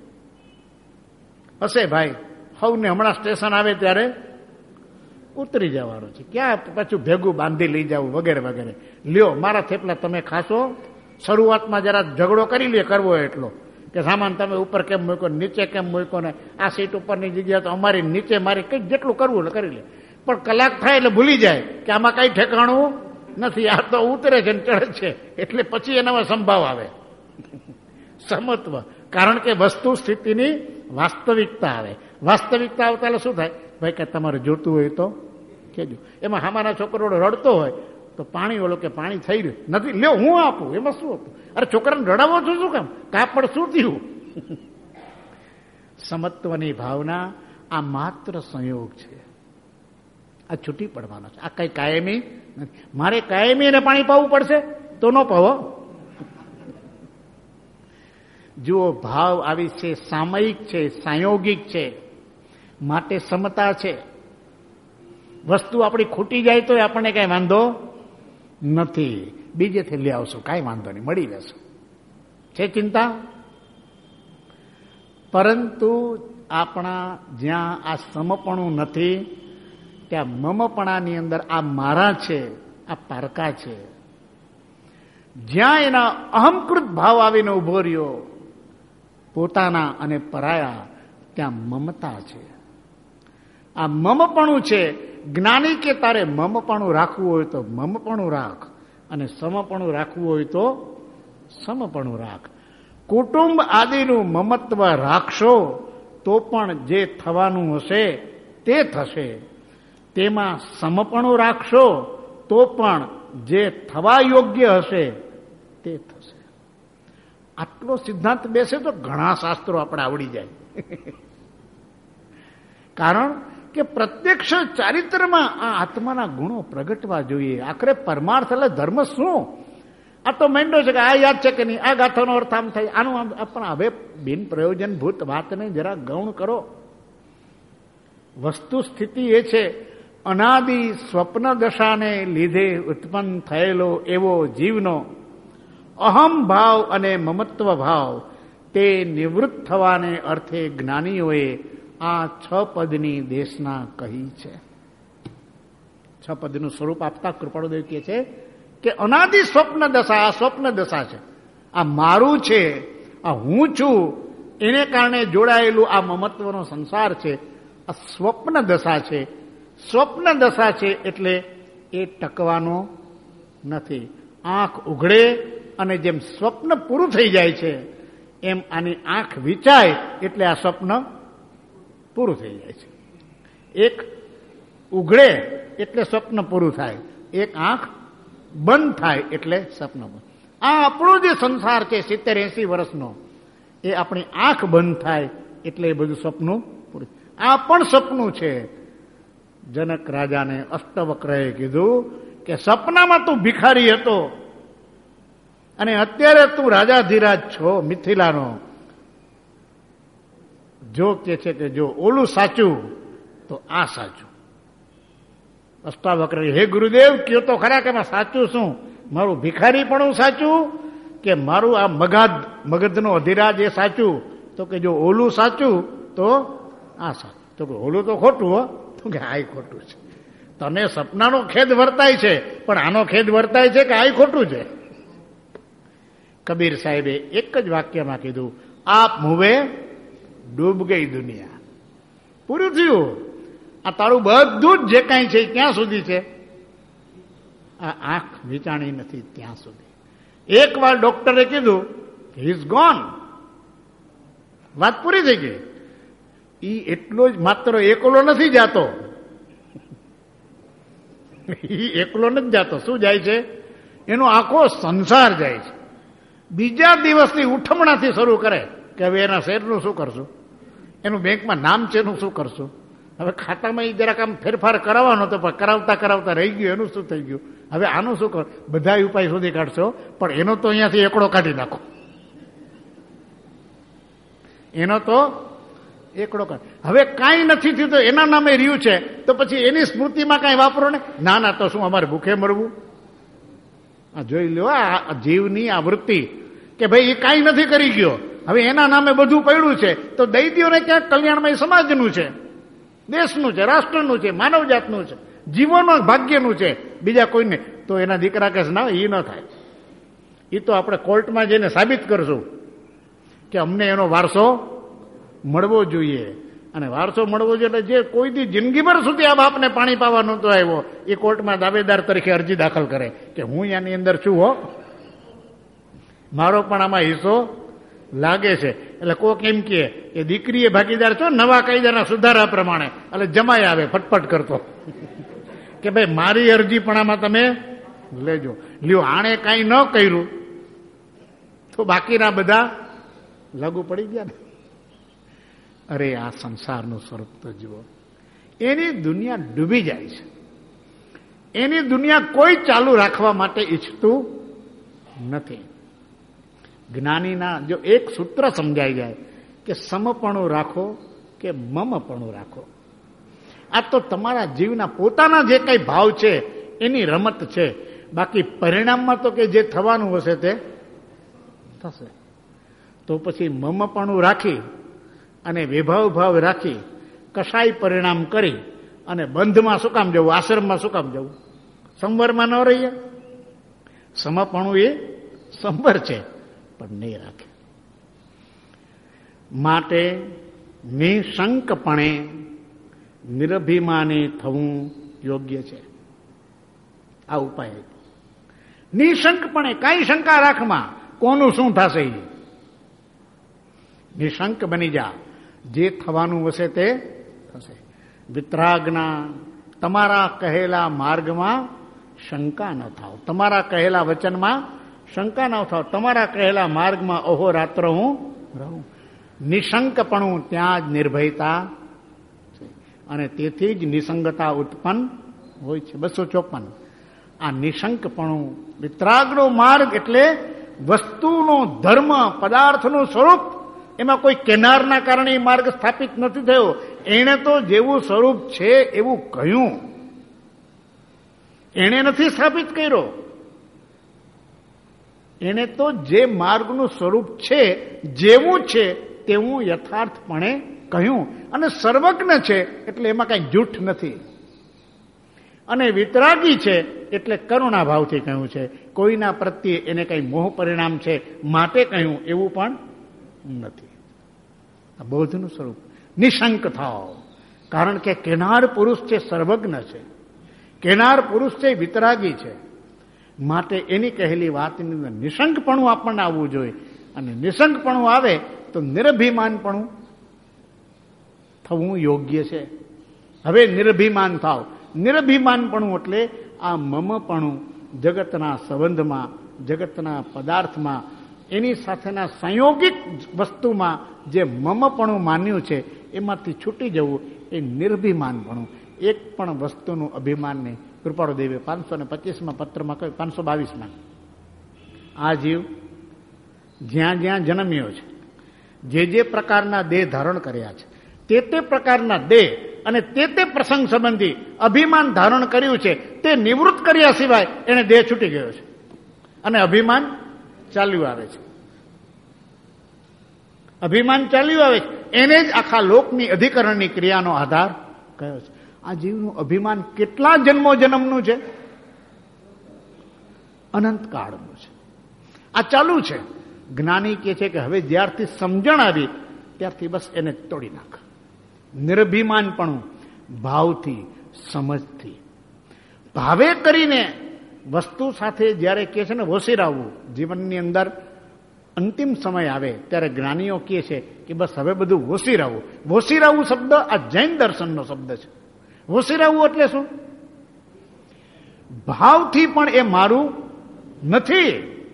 હશે ભાઈ, હવને હમણાં સ્ટેશન આવે ત્યારે ઉતરી જવાનું છે, ક્યાં પાછું ભેગું બાંધી લઈ જવું વગેરે વગેરે. લ્યો મારા થેપલા તમે ખાશો. શરૂઆતમાં જરા ઝઘડો કરી લે કરવો એટલો કે સામાન તમે ઉપર કેમ મૂકો, નીચે કેમ મૂકો, ને આ સીટ ઉપરની જગ્યા તો અમારી નીચે મારી કંઈક જેટલું કરવું એટલે કરી લે. પણ કલાક થાય એટલે ભૂલી જાય કે આમાં કઈ ઠેકાણું નથી, આ તો ઉતરે છે ને ચડે છે. એટલે પછી એનામાં સંભાવ આવે સમત્વ, કારણ કે વસ્તુ સ્થિતિની વાસ્તવિકતા આવે. વાસ્તવિકતા આવતા એટલે શું થાય? ભાઈ કે તમારે જોતું હોય તો કહેજો. એમાં હામાના છોકરો રડતો હોય તો પાણી ઓલો કે પાણી થઈ રહ્યું નથી, લ્યો હું આપું, એમાં શું હતું? અરે છોકરાને રડાવો છો શું કામ? કાપડ શું થયું? સમત્વની ભાવના આ માત્ર સંયોગ છે. આ છૂટી પડવાનો છે. આ કઈ કાયમી નથી. મારે કાયમી એને પાણી પાવું પડશે તો ન પાવો. જુઓ, ભાવ આવી છે, સામયિક છે, સાંયોગિક છે, માટે સમતા છે. વસ્તુ આપણી ખૂટી જાય તો આપણને કઈ વાંધો નથી, બીજેથી લઈ આવશું, કાંઈ વાંધો નહીં, મળી રહેશું, છે ચિંતા. પરંતુ આપણા જ્યાં આ સમપણું નથી ત્યાં મમપણાની અંદર આ મારા છે, આ પારકા છે. જ્યાં એના અહંકૃત ભાવ આવીને ઉભો રહ્યો, પોતાના અને પરાયા, ત્યાં મમતા છે. આ મમપણું છે. જ્ઞાની કે તારે મમપણું રાખવું હોય તો મમપણું રાખ, અને સમપણું રાખવું હોય તો સમપણું રાખ. કુટુંબ આદિનું મમત્વ રાખશો તો પણ જે થવાનું હશે તે થશે. તેમાં સમપણું રાખશો તો પણ જે થવા યોગ્ય હશે તે થશે. આટલો સિદ્ધાંત બેસે તો ઘણા શાસ્ત્રો આપણે આવડી જાય. કારણ કે પ્રત્યક્ષ ચારિત્રમાં આ આત્માના ગુણો પ્રગટવા જોઈએ. આખરે પરમાર્થ એટલે ધર્મ શું? આ તો માંડ્યો છે કે આ યાદ છે કે નહીં, આ ગાથાનો અર્થ આમ થાય, આનું આમ. પણ હવે બિન પ્રયોજનભૂત વાતને જરા ગૌણ કરો. વસ્તુ સ્થિતિ એ છે, અનાદિ સ્વપ્ન દશાને લીધે ઉત્પન્ન થયેલો એવો જીવનો અહમ ભાવ અને મમત્વ ભાવ તે નિવૃત્ત થવાને અર્થે જ્ઞાનીઓએ આ છ પદની દેશના કહી છે. છ પદનું સ્વરૂપ આપતા કૃપાળુદેવ કહે છે કે અનાદિ સ્વપ્ન દશા, આ સ્વપ્ન દશા છે, આ મારું છે, આ હું છું, એને કારણે જોડાયેલું આ મમત્વનો સંસાર છે, આ સ્વપ્ન દશા છે. સ્વપ્ન દશા છે એટલે એ ટકવાનો નથી. આંખ ઉઘડે અને જેમ સ્વપ્ન પૂરું થઈ જાય છે એમ આની આંખ વિચાય એટલે આ સ્વપ્ન પૂરું થઈ જાય છે. એક ઉઘડે એટલે સ્વપ્ન પૂરું થાય, એક આંખ બંધ થાય એટલે સ્વપ્ન બંધ. આ આપણો જે સંસાર છે સિત્તેર એસી વર્ષનો, એ આપણી આંખ બંધ થાય એટલે એ બધું સપનું પૂરું. આ પણ સપનું છે. જનક રાજાને અષ્ટવક્રએ કીધું કે સપનામાં તું ભિખારી હતો અને અત્યારે તું રાજાધીરાજ છો મિથિલાનો. જો કે છે કે જો ઓલું સાચું તો આ સાચું. અષ્ટાવક્ર, હે ગુરુદેવ કયો તો ખરા કે સાચું શું? મારું ભિખારી પણ સાચું કે મારું આ મગધ મગધનો અધિરાજ એ સાચું? તો કે જો ઓલું સાચું તો આ સાચું. તો કે ઓલું તો ખોટું હો. તો કે આ ખોટું છે. તને સપનાનો ખેદ વર્તાય છે પણ આનો ખેદ વર્તાય છે કે આ ખોટું છે. કબીર સાહેબે એક જ વાક્યમાં કીધું, આપ મુવે ડૂબ ગઈ દુનિયા. પૂરું થયું. આ તારું બધું જ જે કાંઈ છે ક્યાં સુધી છે? આ આંખ વિચાણી નથી ત્યાં સુધી. એક વાર ડોક્ટરે કીધું હી ઇઝ ગોન, વાત પૂરી થઈ ગઈ. ઈ એટલો જ માત્ર એકલો નથી જાતો, ઈ એકલો નથી જાતો. શું જાય છે? એનો આખો સંસાર જાય છે. બીજા દિવસની ઉઠમણાથી શરૂ કરે કે હવે એના શેરનું શું કરશું, એનું બેંકમાં નામ છે એનું શું કરશું, હવે ખાતામાં એ જરાક આમ ફેરફાર કરાવવાનો હતો પણ કરાવતા કરાવતા રહી ગયું, એનું શું થઈ ગયું, હવે આનું શું કર. બધા ઉપાય શોધી કાઢશો પણ એનો તો અહીંયાથી એકડો કાઢી નાખો, એનો તો એકડો કાઢ. હવે કાંઈ નથી થયું તો એના નામે રહ્યું છે તો પછી એની સ્મૃતિમાં કાંઈ વાપરો ને. ના ના, તો શું અમારે ભૂખે મરવું? આ જોઈ લો આ જીવની આ વૃત્તિ કે ભાઈ એ કાંઈ નથી કરી ગયો, હવે એના નામે બધું પડ્યું છે તો દઈ દો ને. ક્યાંક કલ્યાણમાં એ સમાજનું છે, દેશનું છે, રાષ્ટ્રનું છે, માનવજાતનું છે, જીવોનો ભાગ્યનું છે, બીજા કોઈને. તો એના દીકરા કહે ના એ ન થાય. એ તો આપણે કોર્ટમાં જઈને સાબિત કરશું કે અમને એનો વારસો મળવો જોઈએ. અને વારસો મળવો જોઈએ એટલે જે કોઈ દી જિંદગીભર સુધી આ બાપને પાણી પાવા નહોતો આવ્યો એ કોર્ટમાં દાવેદાર તરીકે અરજી દાખલ કરે કે હું આની અંદર છું હો, મારો પણ આમાં હિસ્સો લાગે છે. એટલે કોક એમ કહે એ દીકરીએ ભાગીદાર છો નવા કાયદાના સુધારા પ્રમાણે, એટલે જમાઈ આવે ફટફટ કરતો કે ભાઈ મારી અરજી પણ આમાં તમે લેજો. લ્યો આણે કાંઈ ન કર્યું તો બાકીના બધા લાગુ પડી ગયા ને. અરે આ સંસારનું સ્વરૂપ તો જુઓ. એની દુનિયા ડૂબી જાય છે. એની દુનિયા કોઈ ચાલુ રાખવા માટે ઈચ્છતું નથી. જ્ઞાનીના જો એક સૂત્ર સમજાઈ જાય કે સમપણું રાખો કે મમપણું રાખો. આ તો તમારા જીવના પોતાના જે કઈ ભાવ છે એની રમત છે. બાકી પરિણામમાં તો કે જે થવાનું હશે તે થશે. તો પછી મમપણું રાખી અને વિભાવ ભાવ રાખી કશાય પરિણામ કરી અને બંધમાં શું કામ જવું, આશ્રમમાં શું કામ જવું, સંવરમાં ન રહીએ. સમપણું એ સંવર છે પણ નહીં રાખે. માટે નિશંકપણે નિરભિમાની થવું યોગ્ય છે. આ ઉપાય નિશંકપણે કાંઈ શંકા રાખમાં કોનું શું થશે. નિશંક બની જા, જે થવાનું હશે તે થશે. વિતરાગના તમારા કહેલા માર્ગમાં શંકા ન થાવ, તમારા કહેલા વચનમાં શંકા ન થાવ, તમારા કહેલા માર્ગમાં અહોરાત્ર હું રહું. નિશંકપણું ત્યાં જ નિર્ભયતા છે અને તેથી જ નિસંગતા ઉત્પન્ન હોય છે. બસો ચોપન આ નિશંકપણું વિતરાગનો માર્ગ એટલે વસ્તુનો ધર્મ, પદાર્થનું સ્વરૂપ. એમાં કોઈ કેનારના કારણે માર્ગ સ્થાપિત નથી થયો. એણે તો જેવું સ્વરૂપ છે એવું કહ્યું. એણે નથી સ્થાપિત કર્યો. એણે તો જે માર્ગનું સ્વરૂપ છે, જેવું છે તેવું યથાર્થપણે કહ્યું. અને સર્વજ્ઞ છે એટલે એમાં કાંઈ જૂઠ નથી. અને વિતરાગી છે એટલે કરુણા ભાવથી કહ્યું છે. કોઈના પ્રત્યે એને કંઈ મોહ પરિણામ છે માટે કહ્યું એવું પણ નથી. આ બોધનું સ્વરૂપ. નિશંક થાવ, કારણ કે કેનાર પુરુષ છે સર્વજ્ઞ છે, કેનાર પુરુષ છે વિતરાગી છે. માટે એની કહેલી વાતની અંદર નિશંકપણું આપણને આવવું જોઈએ. અને નિશંકપણું આવે તો નિરભિમાનપણું થવું યોગ્ય છે. હવે નિરભિમાન થાવ. નિરભિમાનપણું એટલે આ મમપણું જગતના સંબંધમાં, જગતના પદાર્થમાં, એની સાથેના સંયોગિક વસ્તુમાં જે મમપણું માન્યું છે એમાંથી છૂટી જવું એ નિર્ભિમાનપણું. એક પણ વસ્તુનું અભિમાન નહીં. કૃપાળુ દેવે પાંચસો ને પચીસમાં પત્રમાં કહ્યું, પાંચસો બાવીસમાં આ જીવ જ્યાં જ્યાં જન્મ્યો છે, જે જે પ્રકારના દેહ ધારણ કર્યા છે, તે તે પ્રકારના દેહ અને તે તે પ્રસંગ સંબંધી અભિમાન ધારણ કર્યું છે, તે નિવૃત્ત કર્યા સિવાય એને દેહ છૂટી ગયો છે અને અભિમાન ચાલ્યું આવે છે. અભિમાન ચાલ્યું આવે છે એને જ આખા લોકની અધિકરણની ક્રિયાનો આધાર કયો છે. આ જીવનું અભિમાન કેટલા જન્મો જન્મનું છે? અનંત કાળનું છે. આ ચાલુ છે. જ્ઞાની કહે છે કે હવે જ્યારથી સમજણ આવી ત્યારથી બસ એને તોડી નાખ. નિરભિમાનપણું ભાવથી, સમજથી, ભાવે કરીને વસ્તુ સાથે જ્યારે કહે છે ને વોસીરાવવું, જીવનની અંદર અંતિમ સમય આવે ત્યારે જ્ઞાનીઓ કહે છે કે બસ હવે બધું વોસીરાવવું. વોસીરાવવું શબ્દ આ જૈન દર્શનનો શબ્દ છે. વોસીરાવવું એટલે શું? ભાવથી પણ એ મારું નથી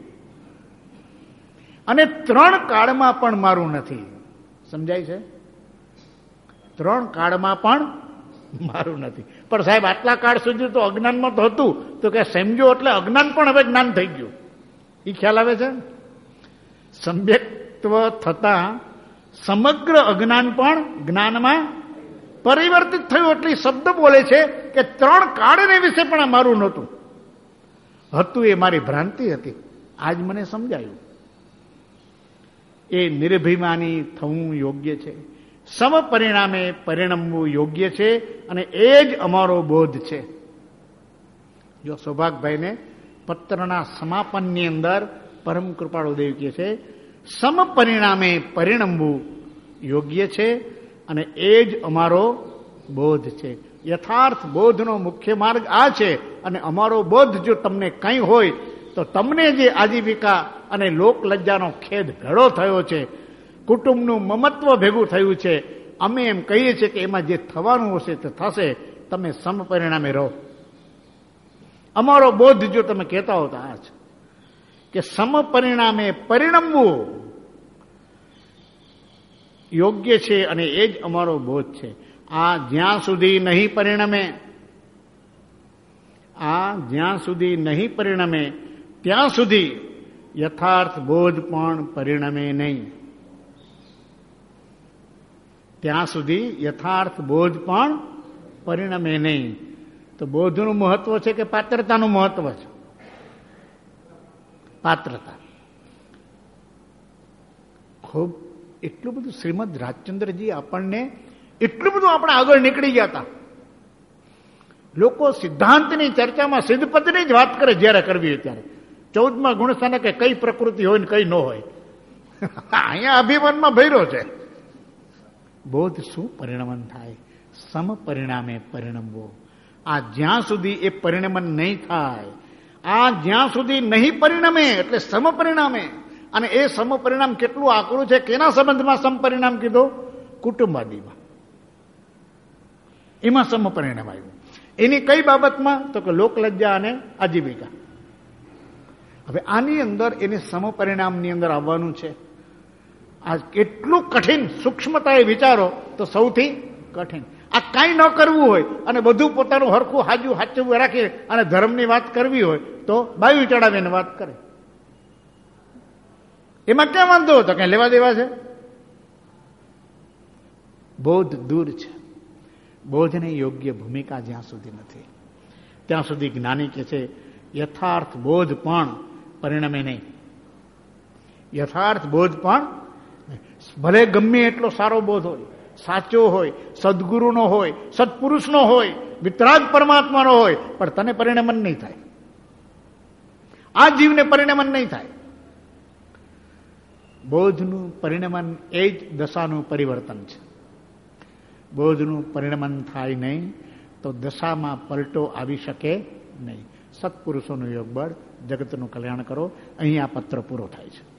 અને ત્રણ કાળમાં પણ મારું નથી. સમજાય છે? ત્રણ કાળમાં પણ મારું નથી. પણ સાહેબ આટલા કાળ સુધી તો અજ્ઞાનમાં તો હતું, તો કે સમજો એટલે અજ્ઞાન પણ હવે જ્ઞાન થઈ ગયું. એ ખ્યાલ આવે છે? સમ્યક્ત્વ થતા સમગ્ર અજ્ઞાન પણ જ્ઞાનમાં પરિવર્તિત થયું. એટલે શબ્દ બોલે છે કે ત્રણ કાળને વિશે પણ આ મારું નહોતું. હતું એ મારી ભ્રાંતિ હતી. આજ મને સમજાયું. એ નિર્ભિમાની થવું યોગ્ય છે. સમ પરિણામે પરિણમવું યોગ્ય છે અને એ જ અમારો બોધ છે. જો સૌભાગભાઈને પત્રના સમાપનની અંદર પરમ કૃપાળુ દેવ કહે છે સમ પરિણામે પરિણમવું યોગ્ય છે અને એ જ અમારો બોધ છે. યથાર્થ બોધનો મુખ્ય માર્ગ આ છે. અને અમારો બોધ જો તમને કંઈ હોય તો તમને જે આજીવિકા અને લોકલજ્જાનો ખેદ ભેળો થયો છે, કુટુંબનું મમત્વ ભેગું થયું છે, અમે એમ કહીએ છીએ કે એમાં જે થવાનું હશે તે થશે. તમે સમ પરિણામે રહો. અમારો બોધ જો તમે કહેતા હો તો આ છે કે સમ પરિણામે પરિણમવું યોગ્ય છે અને એ જ અમારો બોધ છે. આ જ્યાં સુધી નહીં પરિણમે, આ જ્યાં સુધી નહીં પરિણમે ત્યાં સુધી યથાર્થ બોધ પણ પરિણમે નહીં. ત્યાં સુધી યથાર્થ બોધ પણ પરિણમે નહીં. તો બોધનું મહત્વ છે કે પાત્રતાનું મહત્વ છે? પાત્રતા. ખૂબ એટલું બધું શ્રીમદ રાજચંદ્રજી આપણને એટલું બધું આપણે આગળ નીકળી ગયા હતા. લોકો સિદ્ધાંતની ચર્ચામાં સિદ્ધપદની જ વાત કરે જ્યારે કરવી હોય ત્યારે. ચૌદમા ગુણસ્થાને કે કઈ પ્રકૃતિ હોય ને કઈ ન હોય. અહીંયા અભિમાનમાં ભર્યો છે. બોધ શું પરિણમન થાય? સમ પરિણામે પરિણમવો. આ જ્યાં સુધી એ પરિણમન નહીં થાય, આ જ્યાં સુધી નહીં પરિણમે એટલે સમ પરિણામે. અને એ સમ પરિણામ કેટલું આકરું છે. કેના સંબંધમાં સમ પરિણામ કીધો? કુટુંબાદીમાં. એમાં સમ પરિણામ આવ્યું. એની કઈ બાબતમાં? તો કે લોકલજ્જા અને આજીવિકા. હવે આની અંદર એને સમ પરિણામની અંદર આવવાનું છે. આ કેટલું કઠિન, સૂક્ષ્મતાએ વિચારો તો સૌથી કઠિન. આ કાંઈ ન કરવું હોય અને બધું પોતાનું હરખું હાજુ હાચું રાખી અને ધર્મની વાત કરવી હોય તો બાયું ચડાવીને વાત કરે. એમાં ક્યાં વાંધો હતો? કઈ લેવા દેવા છે? બોધ દૂર છે. બોધની યોગ્ય ભૂમિકા જ્યાં સુધી નથી. ત્યાં સુધી જ્ઞાની કે છે યથાર્થ બોધ પણ પરિણમે નહીં. યથાર્થ બોધ પણ ભલે ગમે એટલો સારો બોધ હોય, સાચો હોય, સદગુરુનો હોય, સત્પુરુષનો હોય, વિતરાગ પરમાત્માનો હોય, પણ તને પરિણમન નહીં થાય. આ જીવને પરિણમન નહીં થાય. બોધનું પરિણમન એ જ દશાનું પરિવર્તન છે. બોધનું પરિણમન થાય નહીં તો દશામાં પલટો આવી શકે નહીં. સત્પુરુષોનું યોગબળ, જગતનું કલ્યાણ કરો. અહીં આ પત્ર પૂરો થાય છે.